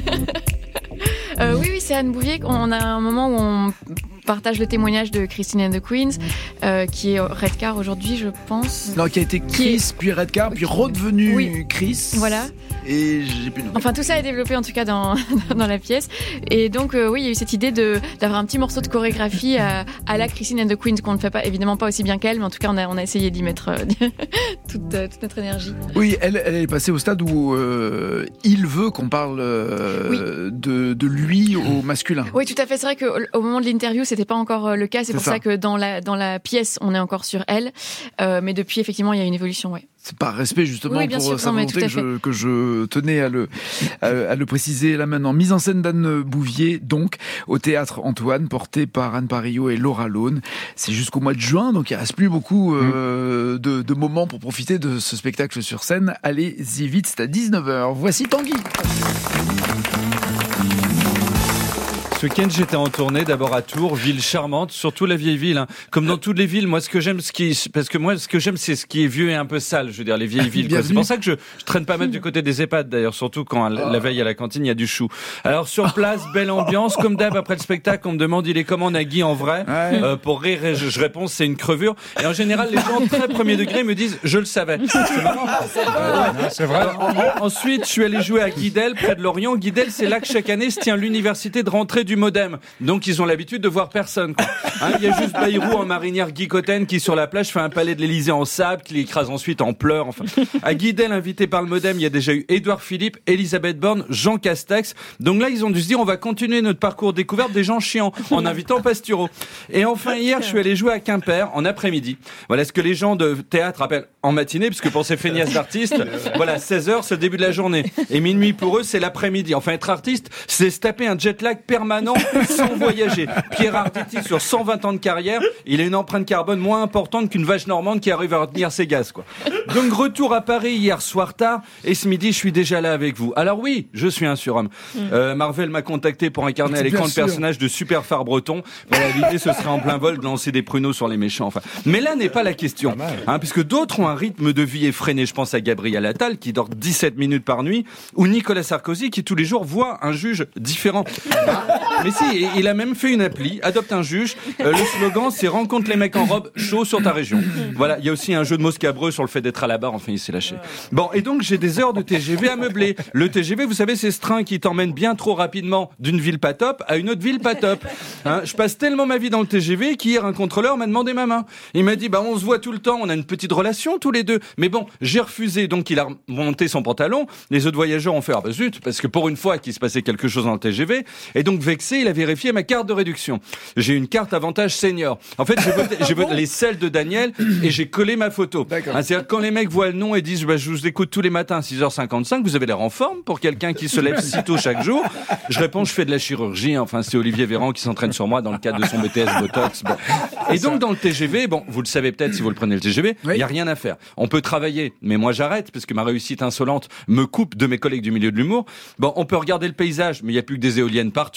Oui, c'est Anne Bouvier. On a un moment où on partage le témoignage de Christine and the Queens, qui est Redcar aujourd'hui, je pense. Non, qui a été Chris, puis Redcar, puis redevenu Chris. Voilà. Et j'ai plus de... Enfin, tout ça est développé en tout cas dans la pièce. Et donc, oui, il y a eu cette idée d'avoir un petit morceau de chorégraphie à la Christine and the Queens, qu'on ne fait pas, évidemment pas aussi bien qu'elle, mais en tout cas, on a essayé d'y mettre toute notre énergie. Oui, elle est passée au stade où il veut qu'on parle de lui au masculin. Oui, tout à fait. C'est vrai qu'au moment de l'interview, c'était pas encore le cas. C'est pour ça que dans la pièce, on est encore sur elle. Mais depuis, effectivement, il y a une évolution, ouais. C'est par respect justement pour sa volonté que je tenais à le préciser là maintenant. Mise en scène d'Anne Bouvier, donc au Théâtre Antoine, porté par Anne Parillot et Laura Laune. C'est jusqu'au mois de juin, donc il reste plus beaucoup de moments pour profiter de ce spectacle sur scène. Allez-y vite, c'est à 19h. Voici Tanguy. Ce week-end, j'étais en tournée, d'abord à Tours, ville charmante, surtout la vieille ville. Hein. Comme dans toutes les villes, moi, ce que j'aime, c'est ce qui est vieux et un peu sale, je veux dire, les vieilles villes. Quoi. C'est pour ça que je traîne pas mal du côté des EHPAD, d'ailleurs, surtout quand la veille à la cantine, il y a du chou. Alors, sur place, belle ambiance. Comme d'hab, après le spectacle, on me demande, il est comment Nagui en vrai? Pour rire, je réponds, c'est une crevure. Et en général, les gens très premier degré me disent, je le savais. C'est marrant. C'est vrai. Ensuite, je suis allé jouer à Guidel, près de Lorient. Guidel, c'est là que chaque année se tient l'université de rentrée du Modem. Donc ils ont l'habitude de voir personne. Il y a juste Bayrou en marinière Guy Cotten qui sur la plage fait un palais de l'Élysée en sable, qui l'écrase ensuite en pleurs. Enfin, à Guidel, invité par le Modem, il y a déjà eu Édouard Philippe, Elisabeth Borne, Jean Castex. Donc là, ils ont dû se dire, on va continuer notre parcours découverte des gens chiants en invitant Pastureau. Et enfin, hier, je suis allé jouer à Quimper en après-midi. Voilà ce que les gens de théâtre appellent en matinée, puisque pour ces feignasses d'artistes, voilà, 16h, c'est le début de la journée. Et minuit pour eux, c'est l'après-midi. Enfin, être artiste, c'est se taper un jet lag permanent sans voyager. Pierre Arditi, sur 120 ans de carrière, il a une empreinte carbone moins importante qu'une vache normande qui arrive à retenir ses gaz, quoi. Donc, retour à Paris hier soir tard, et ce midi, je suis déjà là avec vous. Alors oui, je suis un surhomme. Marvel m'a contacté pour incarner à l'écran le personnage de Super Phare Breton. Voilà, l'idée, ce serait en plein vol de lancer des pruneaux sur les méchants. Enfin, mais là n'est pas la question, puisque d'autres ont un rythme de vie effréné. Je pense à Gabriel Attal, qui dort 17 minutes par nuit, ou Nicolas Sarkozy, qui tous les jours voit un juge différent. Mais si, il a même fait une appli, adopte un juge. Le slogan, c'est rencontre les mecs en robe, chaud sur ta région. Voilà, il y a aussi un jeu de mots scabreux sur le fait d'être à la barre. Enfin, il s'est lâché. Bon, et donc j'ai des heures de TGV à meubler. Le TGV, vous savez, c'est ce train qui t'emmène bien trop rapidement d'une ville pas top à une autre ville pas top. Je passe tellement ma vie dans le TGV qu'hier un contrôleur m'a demandé ma main. Il m'a dit, on se voit tout le temps, on a une petite relation tous les deux. Mais bon, j'ai refusé, donc il a monté son pantalon. Les autres voyageurs ont fait, zut, parce que pour une fois qu'il se passait quelque chose dans le TGV. Et donc vexé, il a vérifié ma carte de réduction. J'ai une carte avantage senior. En fait, j'ai voté les celles de Daniel et j'ai collé ma photo. C'est-à-dire quand les mecs voient le nom et disent, je vous écoute tous les matins à 6h55, vous avez l'air en forme pour quelqu'un qui se lève si tôt chaque jour. Je réponds, je fais de la chirurgie. Enfin, c'est Olivier Véran qui s'entraîne sur moi dans le cadre de son BTS Botox. Bon. Et donc dans le TGV, vous le savez peut-être si vous le prenez le TGV, il y a rien à faire. On peut travailler, mais moi j'arrête parce que ma réussite insolente me coupe de mes collègues du milieu de l'humour. On peut regarder le paysage, mais il y a plus que des éoliennes partout. La France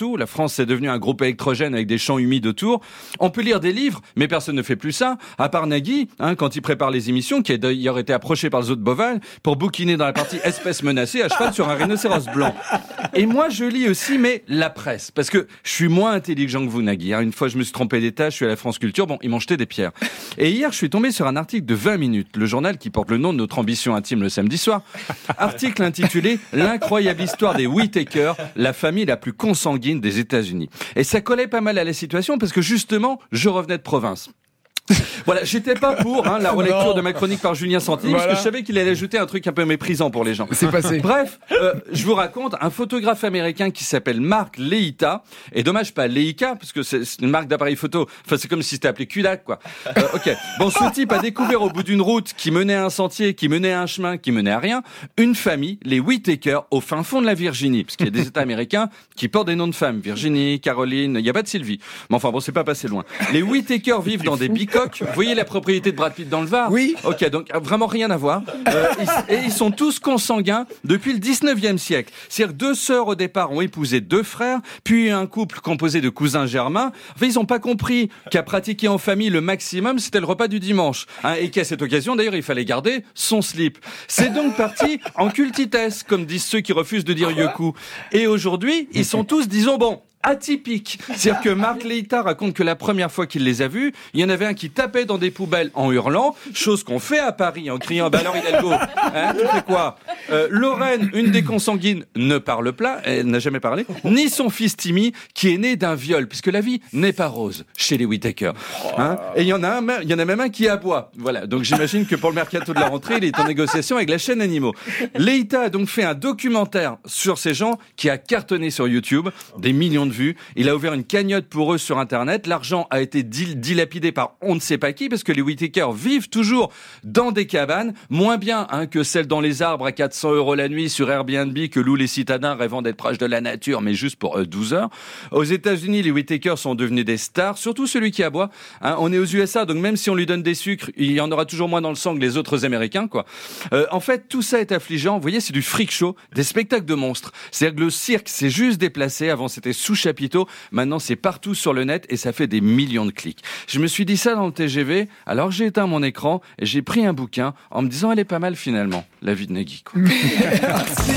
France, c'est devenu un groupe électrogène avec des champs humides autour. On peut lire des livres, mais personne ne fait plus ça, à part Nagui, quand il prépare les émissions, qui a d'ailleurs été approché par le zoo de Beauval pour bouquiner dans la partie espèces menacées à cheval sur un rhinocéros blanc. Et moi, je lis aussi, mais la presse, parce que je suis moins intelligent que vous, Nagui. Une fois, je me suis trompé d'étage, je suis à la France Culture, ils m'ont jeté des pierres. Et hier, je suis tombé sur un article de 20 minutes, le journal qui porte le nom de notre ambition intime le samedi soir. Article intitulé « L'incroyable histoire des Whittaker, la famille la plus consanguine des États-Unis ». Et ça collait pas mal à la situation parce que justement, je revenais de province. Voilà, j'étais pas pour la relecture de ma chronique par Julien Santini, parce que je savais qu'il allait ajouter un truc un peu méprisant pour les gens. C'est passé. Bref, je vous raconte un photographe américain qui s'appelle Mark Leita, et dommage pas Leica, parce que c'est une marque d'appareil photo, enfin c'est comme si c'était appelé Kudak, quoi. Ok, bon, ce type a découvert au bout d'une route qui menait à un sentier, qui menait à un chemin, qui menait à rien, une famille, les Whittaker, au fin fond de la Virginie, parce qu'il y a des États américains qui portent des noms de femmes, Virginie, Caroline, il y a pas de Sylvie. Mais enfin bon, c'est pas passé loin. Les Whittaker vivent dans des bicoques. Vous voyez la propriété de Brad Pitt dans le Var ? Oui. Ok, donc vraiment rien à voir. Et ils sont tous consanguins depuis le 19e siècle. C'est-à-dire que 2 sœurs au départ ont épousé 2 frères, puis un couple composé de cousins germains. Enfin, ils n'ont pas compris qu'à pratiquer en famille le maximum, c'était le repas du dimanche. Et qu'à cette occasion, d'ailleurs, il fallait garder son slip. C'est donc parti en cultitesse, comme disent ceux qui refusent de dire yoku. Et aujourd'hui, ils sont tous, disons, atypique. C'est-à-dire que Mark Leita raconte que la première fois qu'il les a vus, il y en avait un qui tapait dans des poubelles en hurlant, chose qu'on fait à Paris en criant « alors Hidalgo, tu fais quoi ?» Lorraine, une des consanguines, ne parle pas, elle n'a jamais parlé, ni son fils Timmy, qui est né d'un viol, puisque la vie n'est pas rose chez les Whittaker. Et il y en a même un qui aboie. Voilà, donc j'imagine que pour le mercato de la rentrée, il est en négociation avec la chaîne Animaux. Leita a donc fait un documentaire sur ces gens qui a cartonné sur YouTube, des millions de vues. Il a ouvert une cagnotte pour eux sur Internet. L'argent a été dilapidé par on ne sait pas qui, parce que les Whittaker vivent toujours dans des cabanes, moins bien que celles dans les arbres à 400 € la nuit sur Airbnb que louent les citadins rêvant d'être proches de la nature, mais juste pour 12 heures. Aux États-Unis, les Whittaker sont devenus des stars, surtout celui qui aboie. On est aux USA, donc même si on lui donne des sucres, il y en aura toujours moins dans le sang que les autres Américains, quoi. En fait, tout ça est affligeant. Vous voyez, c'est du freak show, des spectacles de monstres. C'est-à-dire que le cirque s'est juste déplacé. Avant, c'était sous chapiteau. Maintenant, c'est partout sur le net et ça fait des millions de clics. Je me suis dit ça dans le TGV, alors que j'ai éteint mon écran et j'ai pris un bouquin en me disant elle est pas mal finalement, la vie de Nagui. Merci.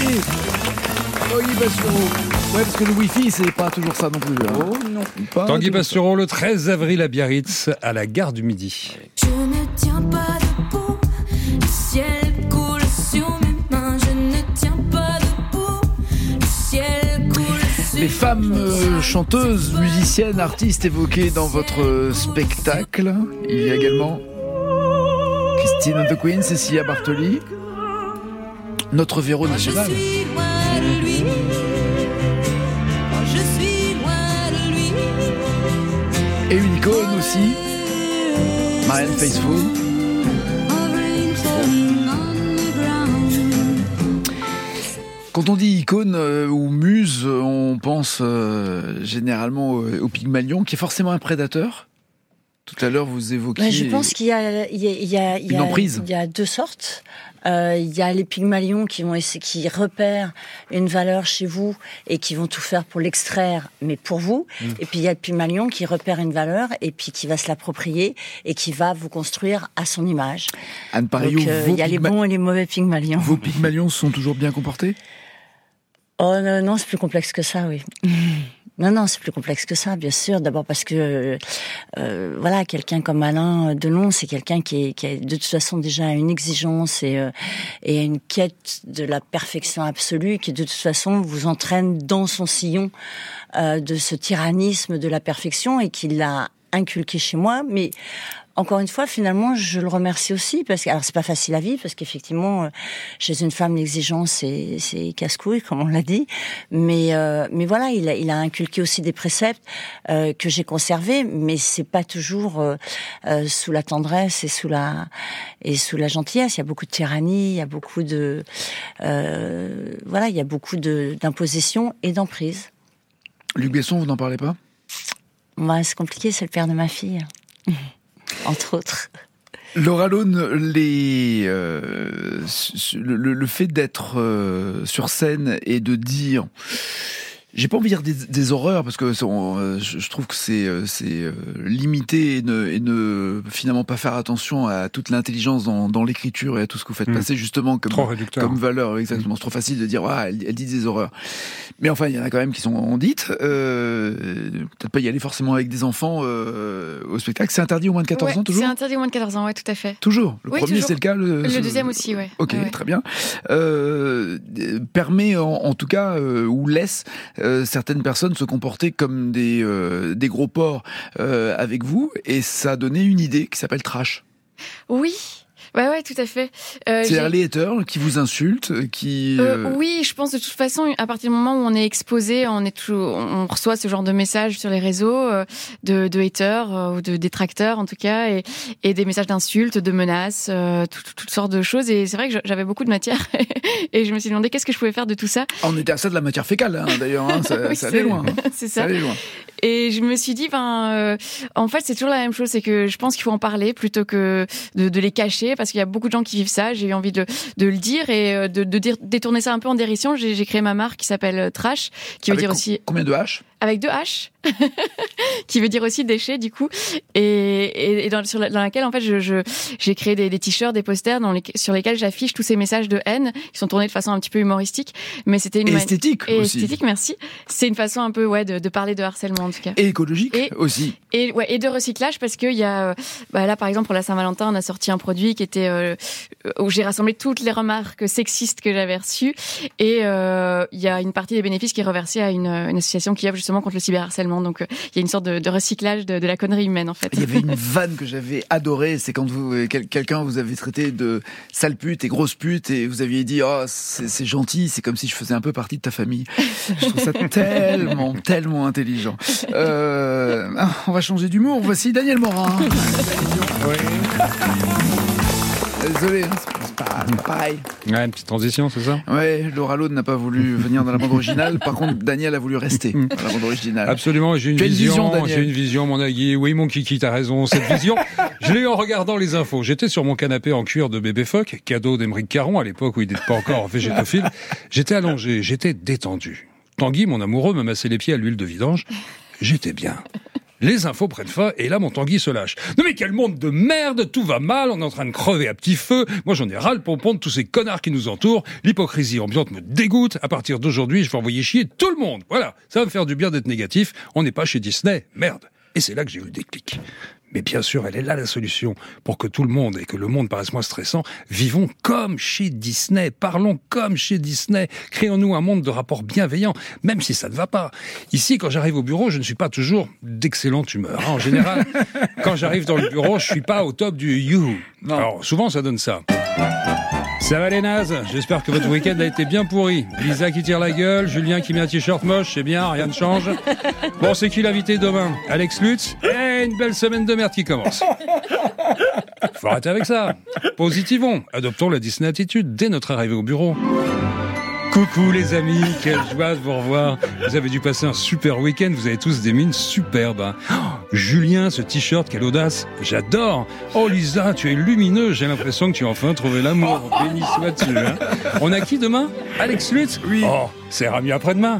Tanguy Pastureau. Ouais, parce que le Wi-Fi, c'est pas toujours ça non plus. Oh non. Tanguy Pastureau, le 13 avril à Biarritz, à la gare du Midi. Je ne tiens pas debout, le ciel coule sur mes mains. Je ne tiens pas debout, le ciel coule sur Les femmes chanteuses, musiciennes, artistes évoquées dans votre spectacle. Il y a également Christine and the Queen, Cécilia Bartoli, notre Véro national. Je suis loin de lui. Je suis loin de lui. Et une icône aussi, Marianne Faithfull. Quand on dit icône ou muse, on pense généralement au Pygmalion, qui est forcément un prédateur. Tout à l'heure, vous évoquiez... Je pense qu'il y a une emprise. Il y a 2 sortes. Il y a les Pygmalions qui repèrent une valeur chez vous et qui vont tout faire pour l'extraire, mais pour vous. Et puis il y a le Pygmalion qui repère une valeur et puis qui va se l'approprier et qui va vous construire à son image. Anne Parillaud, il y a les bons et les mauvais Pygmalions. Vos Pygmalions sont toujours bien comportés ? Oh non, c'est plus complexe que ça, oui. Non, c'est plus complexe que ça, bien sûr. D'abord parce que, quelqu'un comme Alain Delon, c'est quelqu'un qui a de toute façon déjà une exigence et une quête de la perfection absolue, qui de toute façon vous entraîne dans son sillon de ce tyrannisme de la perfection et qui l'a inculqué chez moi. Mais encore une fois, finalement, je le remercie aussi parce que, alors c'est pas facile à vivre parce qu'effectivement, chez une femme, l'exigence c'est casse-couille, comme on l'a dit. Mais voilà, il a inculqué aussi des préceptes que j'ai conservés, mais c'est pas toujours sous la tendresse et sous la gentillesse. Il y a beaucoup de tyrannie, il y a beaucoup d'imposition et d'emprise. Luc Besson, vous n'en parlez pas ? Ouais, c'est compliqué, c'est le père de ma fille. Entre autres. Laura Lone, le fait d'être sur scène et de dire J'ai pas envie de dire des horreurs parce que je trouve que c'est limité et ne finalement pas faire attention à toute l'intelligence dans l'écriture et à tout ce que vous faites passer justement comme valeur. Exactement, c'est trop facile de dire elle dit des horreurs. Mais enfin, il y en a quand même qui sont dites. Peut-être pas y aller forcément avec des enfants au spectacle. C'est interdit au moins de 14 ans toujours. C'est interdit au moins de 14 ans, ouais, tout à fait. Toujours. Le premier, c'est le cas. Le deuxième aussi, ouais. Ok, très bien. Permet en tout cas ou laisse certaines personnes se comporter comme des gros porcs avec vous, et ça a donné une idée qui s'appelle trash. Oui. Ouais, tout à fait. C'est-à-dire les haters qui vous insultent, qui... Oui, je pense de toute façon, à partir du moment où on est exposé, on reçoit ce genre de messages sur les réseaux, de haters ou de détracteurs en tout cas, et des messages d'insultes, de menaces, toutes sortes de choses. Et c'est vrai que j'avais beaucoup de matière, et je me suis demandé qu'est-ce que je pouvais faire de tout ça. On était à ça de la matière fécale, d'ailleurs, oui, ça allait loin. C'est ça. Ça allait loin. Et je me suis dit, en fait, c'est toujours la même chose, c'est que je pense qu'il faut en parler plutôt que de les cacher, parce qu'il y a beaucoup de gens qui vivent ça. J'ai eu envie de le dire et de détourner ça un peu en dérision. J'ai créé ma marque qui s'appelle Trash, qui veut dire aussi... Combien de H ? Avec 2 H, qui veut dire aussi déchets du coup, et dans laquelle en fait j'ai créé des t-shirts, des posters sur lesquels j'affiche tous ces messages de haine qui sont tournés de façon un petit peu humoristique, mais c'était une esthétique aussi. Esthétique, merci. C'est une façon un peu de parler de harcèlement en tout cas. Et écologique aussi. Et de recyclage, parce que il y a là par exemple pour la Saint-Valentin on a sorti un produit qui était où j'ai rassemblé toutes les remarques sexistes que j'avais reçues, et il y a une partie des bénéfices qui est reversée à une association qui œuvre justement contre le cyberharcèlement. Donc il y a une sorte de recyclage de la connerie humaine en fait. Il y avait une vanne que j'avais adorée, c'est quand quelqu'un vous avait traité de sale pute et grosse pute, et vous aviez dit c'est gentil, c'est comme si je faisais un peu partie de ta famille. Je trouve ça tellement intelligent. On va changer d'humour. Voici Daniel Morin. Oui. Désolé, c'est pas pareil. Ouais, une petite transition, c'est ça ? Ouais, Laura Lode n'a pas voulu venir dans la bande originale. Par contre, Daniel a voulu rester dans la bande originale. Absolument, j'ai une vision, mon Agui. Oui, mon kiki, t'as raison. Cette vision, je l'ai eu en regardant les infos. J'étais sur mon canapé en cuir de bébé phoque, cadeau d'Émeric Caron, à l'époque où il n'était pas encore végétophile. J'étais allongé, j'étais détendu. Tanguy, mon amoureux, me massait les pieds à l'huile de vidange. J'étais bien. Les infos prennent fin, et là, mon Tanguy se lâche. Non mais quel monde de merde, tout va mal, on est en train de crever à petit feu. Moi, j'en ai ras le pompon de tous ces connards qui nous entourent. L'hypocrisie ambiante me dégoûte. À partir d'aujourd'hui, je vais envoyer chier tout le monde. Voilà, ça va me faire du bien d'être négatif. On n'est pas chez Disney, merde. Et c'est là que j'ai eu le déclic. Mais bien sûr, elle est là la solution. Pour que tout le monde, et que le monde paraisse moins stressant, vivons comme chez Disney, parlons comme chez Disney, créons-nous un monde de rapports bienveillants, même si ça ne va pas. Ici, quand j'arrive au bureau, je ne suis pas toujours d'excellente humeur. En général, quand j'arrive dans le bureau, je suis pas au top du youhou. Alors, souvent, ça donne ça. Ça va les nazes, j'espère que votre week-end a été bien pourri. Lisa qui tire la gueule, Julien qui met un t-shirt moche, c'est bien, rien ne change. Bon, c'est qui l'invité demain ? Alex Lutz ? Une belle semaine de merde qui commence. Faut arrêter avec ça. Positivons, adoptons la Disney attitude dès notre arrivée au bureau. Coucou les amis, quelle joie de vous revoir. Vous avez dû passer un super week-end, vous avez tous des mines superbes. Julien, ce t-shirt, quelle audace. J'adore. Oh Lisa, tu es lumineux, j'ai l'impression que tu as enfin trouvé l'amour. Béni sois-tu. On a qui demain ? Alex Lutz ? Oui. Oh, c'est Rami après-demain.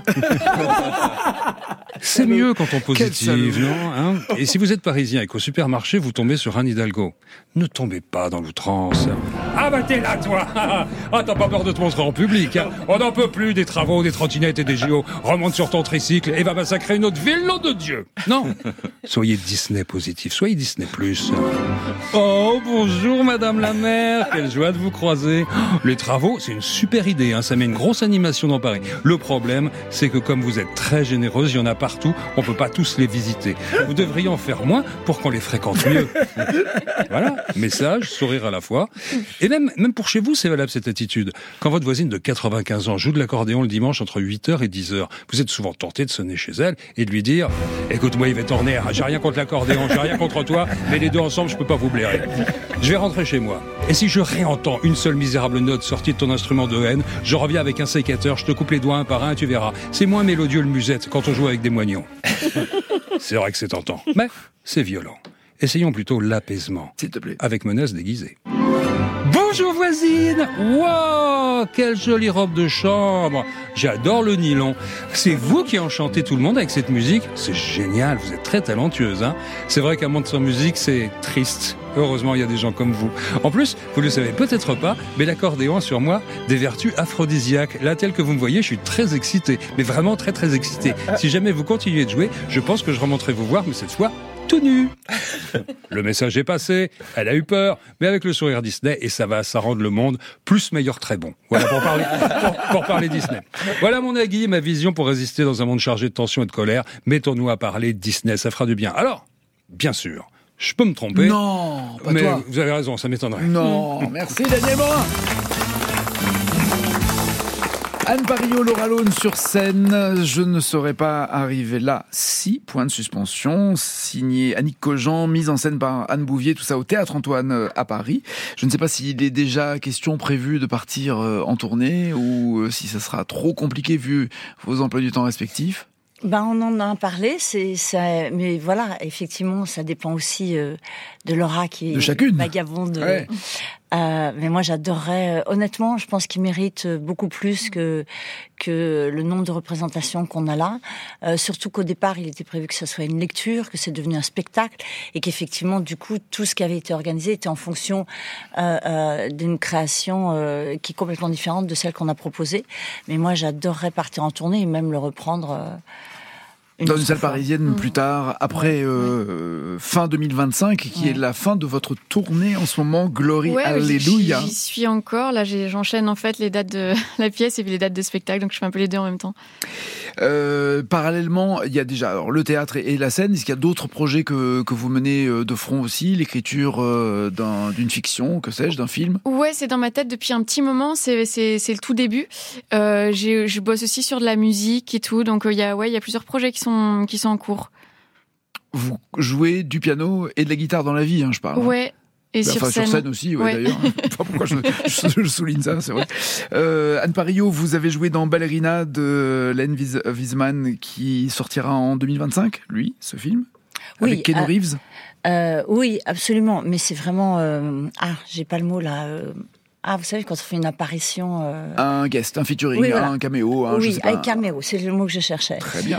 C'est mieux quand on positive, non ? Et si vous êtes parisien et qu'au supermarché, vous tombez sur Anne Hidalgo, ne tombez pas dans l'outrance. Ah bah t'es là, toi. Ah, t'as pas peur de te montrer en public, hein. On n'en peut plus des travaux, des trottinettes et des JO. Remonte sur ton tricycle et va massacrer une autre ville, nom de Dieu. Non. Soyez Disney positif, soyez Disney+. Oh, bonjour Madame la maire, quelle joie de vous croiser. Les travaux, c'est une super idée, hein. Ça met une grosse animation dans Paris. Le problème, c'est que comme vous êtes très généreuse, il y en a partout, on peut pas tous les visiter. Vous devriez en faire moins pour qu'on les fréquente mieux. Voilà, message, sourire à la fois. Et même pour chez vous, c'est valable cette attitude. Quand votre voisine de 95 ans joue de l'accordéon le dimanche entre 8h et 10h, vous êtes souvent tenté de sonner chez elle et de lui dire « Écoute-moi Yvette Horner, j'ai rien contre l'accordéon, j'ai rien contre toi, mais les deux ensemble, je peux pas vous blairer. Je vais rentrer chez moi. Et si je réentends une seule misérable note sortie de ton instrument de haine, je reviens avec un sécateur, je te coupe les doigts un par un et tu verras. C'est moins mélodieux le musette quand on joue avec des moignons. » C'est vrai que c'est tentant, mais c'est violent. Essayons plutôt l'apaisement. S'il te plaît. Avec menace déguisée. Bonjour voisine. Wow. Oh, quelle jolie robe de chambre. J'adore le nylon. C'est vous qui enchantez tout le monde avec cette musique. C'est génial, vous êtes très talentueuse. Hein. C'est vrai qu'un monde sans musique, c'est triste. Heureusement, il y a des gens comme vous. En plus, vous ne le savez peut-être pas, mais l'accordéon a sur moi des vertus aphrodisiaques. Là, tel que vous me voyez, je suis très excité. Mais vraiment très, très excité. Si jamais vous continuez de jouer, je pense que je remonterai vous voir, mais cette fois, tout nu. Le message est passé, elle a eu peur, mais avec le sourire Disney, et ça rend le monde plus meilleur, très bon. Voilà, pour parler Disney. Voilà mon Nagui, ma vision pour résister dans un monde chargé de tension et de colère. Mettons-nous à parler Disney, ça fera du bien. Alors, bien sûr, je peux me tromper. Non, pas mais toi. Vous avez raison, ça m'étonnerait. Non, merci Daniel Morin. Anne Parillot, Laura Lone sur scène. Je ne serais pas arrivé là si, point de suspension, signé Annick Cogent, mise en scène par Anne Bouvier, tout ça au Théâtre Antoine à Paris. Je ne sais pas s'il est déjà question prévue de partir en tournée ou si ça sera trop compliqué vu vos emplois du temps respectifs. On en a parlé, mais voilà, effectivement, ça dépend aussi de Laura qui est vagabonde. Ouais. Mais moi, j'adorerais, honnêtement, je pense qu'il mérite beaucoup plus que le nombre de représentations qu'on a là. Surtout qu'au départ, il était prévu que ce soit une lecture, que c'est devenu un spectacle, et qu'effectivement, du coup, tout ce qui avait été organisé était en fonction d'une création qui est complètement différente de celle qu'on a proposée. Mais moi, j'adorerais partir en tournée et même le reprendre. Dans une salle parisienne plus tard, après fin 2025, qui est la fin de votre tournée en ce moment, Glory Alléluia. J'y suis encore, là j'enchaîne en fait les dates de la pièce et puis les dates de spectacle, donc je fais un peu les deux en même temps. Parallèlement, il y a déjà le théâtre et la scène. Est-ce qu'il y a d'autres projets que vous menez de front aussi, l'écriture d'une fiction, que sais-je, d'un film? Ouais, c'est dans ma tête depuis un petit moment, c'est le tout début. Je bosse aussi sur de la musique et tout, donc il y a plusieurs projets qui sont en cours. Vous jouez du piano et de la guitare dans la vie, je parle. Ouais. Et sur scène aussi, d'ailleurs. Enfin, pourquoi je souligne ça, c'est vrai. Anne Parillot, vous avez joué dans Ballerina de Len Wiseman qui sortira en 2025, lui, ce film, avec Keanu Reeves. Oui, absolument. Mais c'est vraiment... j'ai pas le mot là... vous savez, quand on fait une apparition... Un guest, un featuring, un caméo. Je sais pas. Un caméo, c'est le mot que je cherchais. Très bien.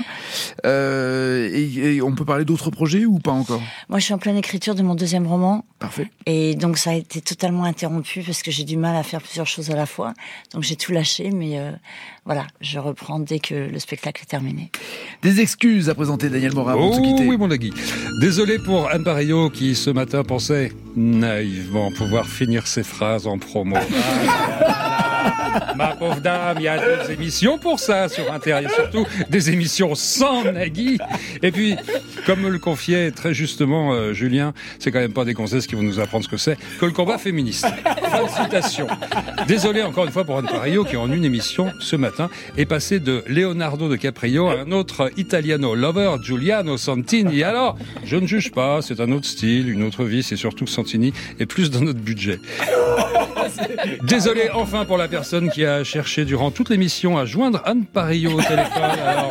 Et on peut parler d'autres projets ou pas encore? Moi, je suis en pleine écriture de mon deuxième roman. Parfait. Et donc, ça a été totalement interrompu parce que j'ai du mal à faire plusieurs choses à la fois. Donc, j'ai tout lâché, mais voilà, je reprends dès que le spectacle est terminé. Des excuses à présenter, Daniel Morin, avant de se quitter. Oui, mon Nagui. Désolé pour Anne Parillot qui, ce matin, pensait naïvement pouvoir finir ses phrases en promo. Ma pauvre dame, il y a des émissions pour ça sur Inter, et surtout des émissions sans Nagui. Et puis, comme me le confiait très justement Julien, c'est quand même pas des gonzesses qui vont nous apprendre ce que c'est que le combat féministe. Fin de citation. Désolé encore une fois pour Anne Parillot qui en une émission ce matin est passé de Leonardo DiCaprio à un autre Italiano lover, Giuliano Santini. Alors, je ne juge pas, c'est un autre style, une autre vie, c'est surtout que Santini est plus dans notre budget. Désolé enfin pour la personne qui a cherché durant toute l'émission à joindre Anne Parillot au téléphone. Alors,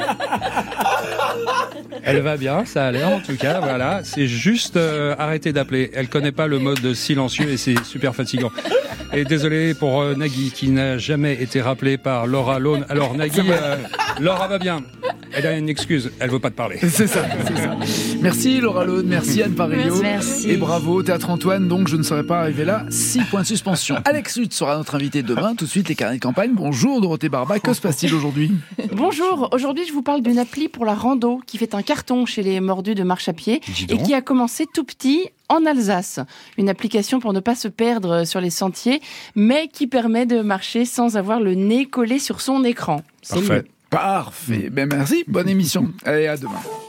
elle va bien, ça a l'air en tout cas, voilà. C'est juste arrêter d'appeler. Elle connaît pas le mode silencieux et c'est super fatigant. Et désolé pour Nagui qui n'a jamais été rappelé par Laura Lone. Alors Nagui, Laura va bien. Elle a une excuse, elle veut pas te parler. C'est ça. Merci Laura Lone, merci Anne Parillot. Merci. Et bravo Théâtre Antoine, donc je ne serais pas arrivé là. 6 points de suspension. Alex Hutt sera notre invité demain. Tout de suite les carnets de campagne. Bonjour Dorothée Barba, que se passe-t-il aujourd'hui? Bonjour, aujourd'hui je vous parle d'une appli pour la rando qui fait un carton chez les mordus de marche à pied et qui a commencé tout petit en Alsace. Une application pour ne pas se perdre sur les sentiers, mais qui permet de marcher sans avoir le nez collé sur son écran. Parfait. Ben merci, bonne émission. Allez, à demain.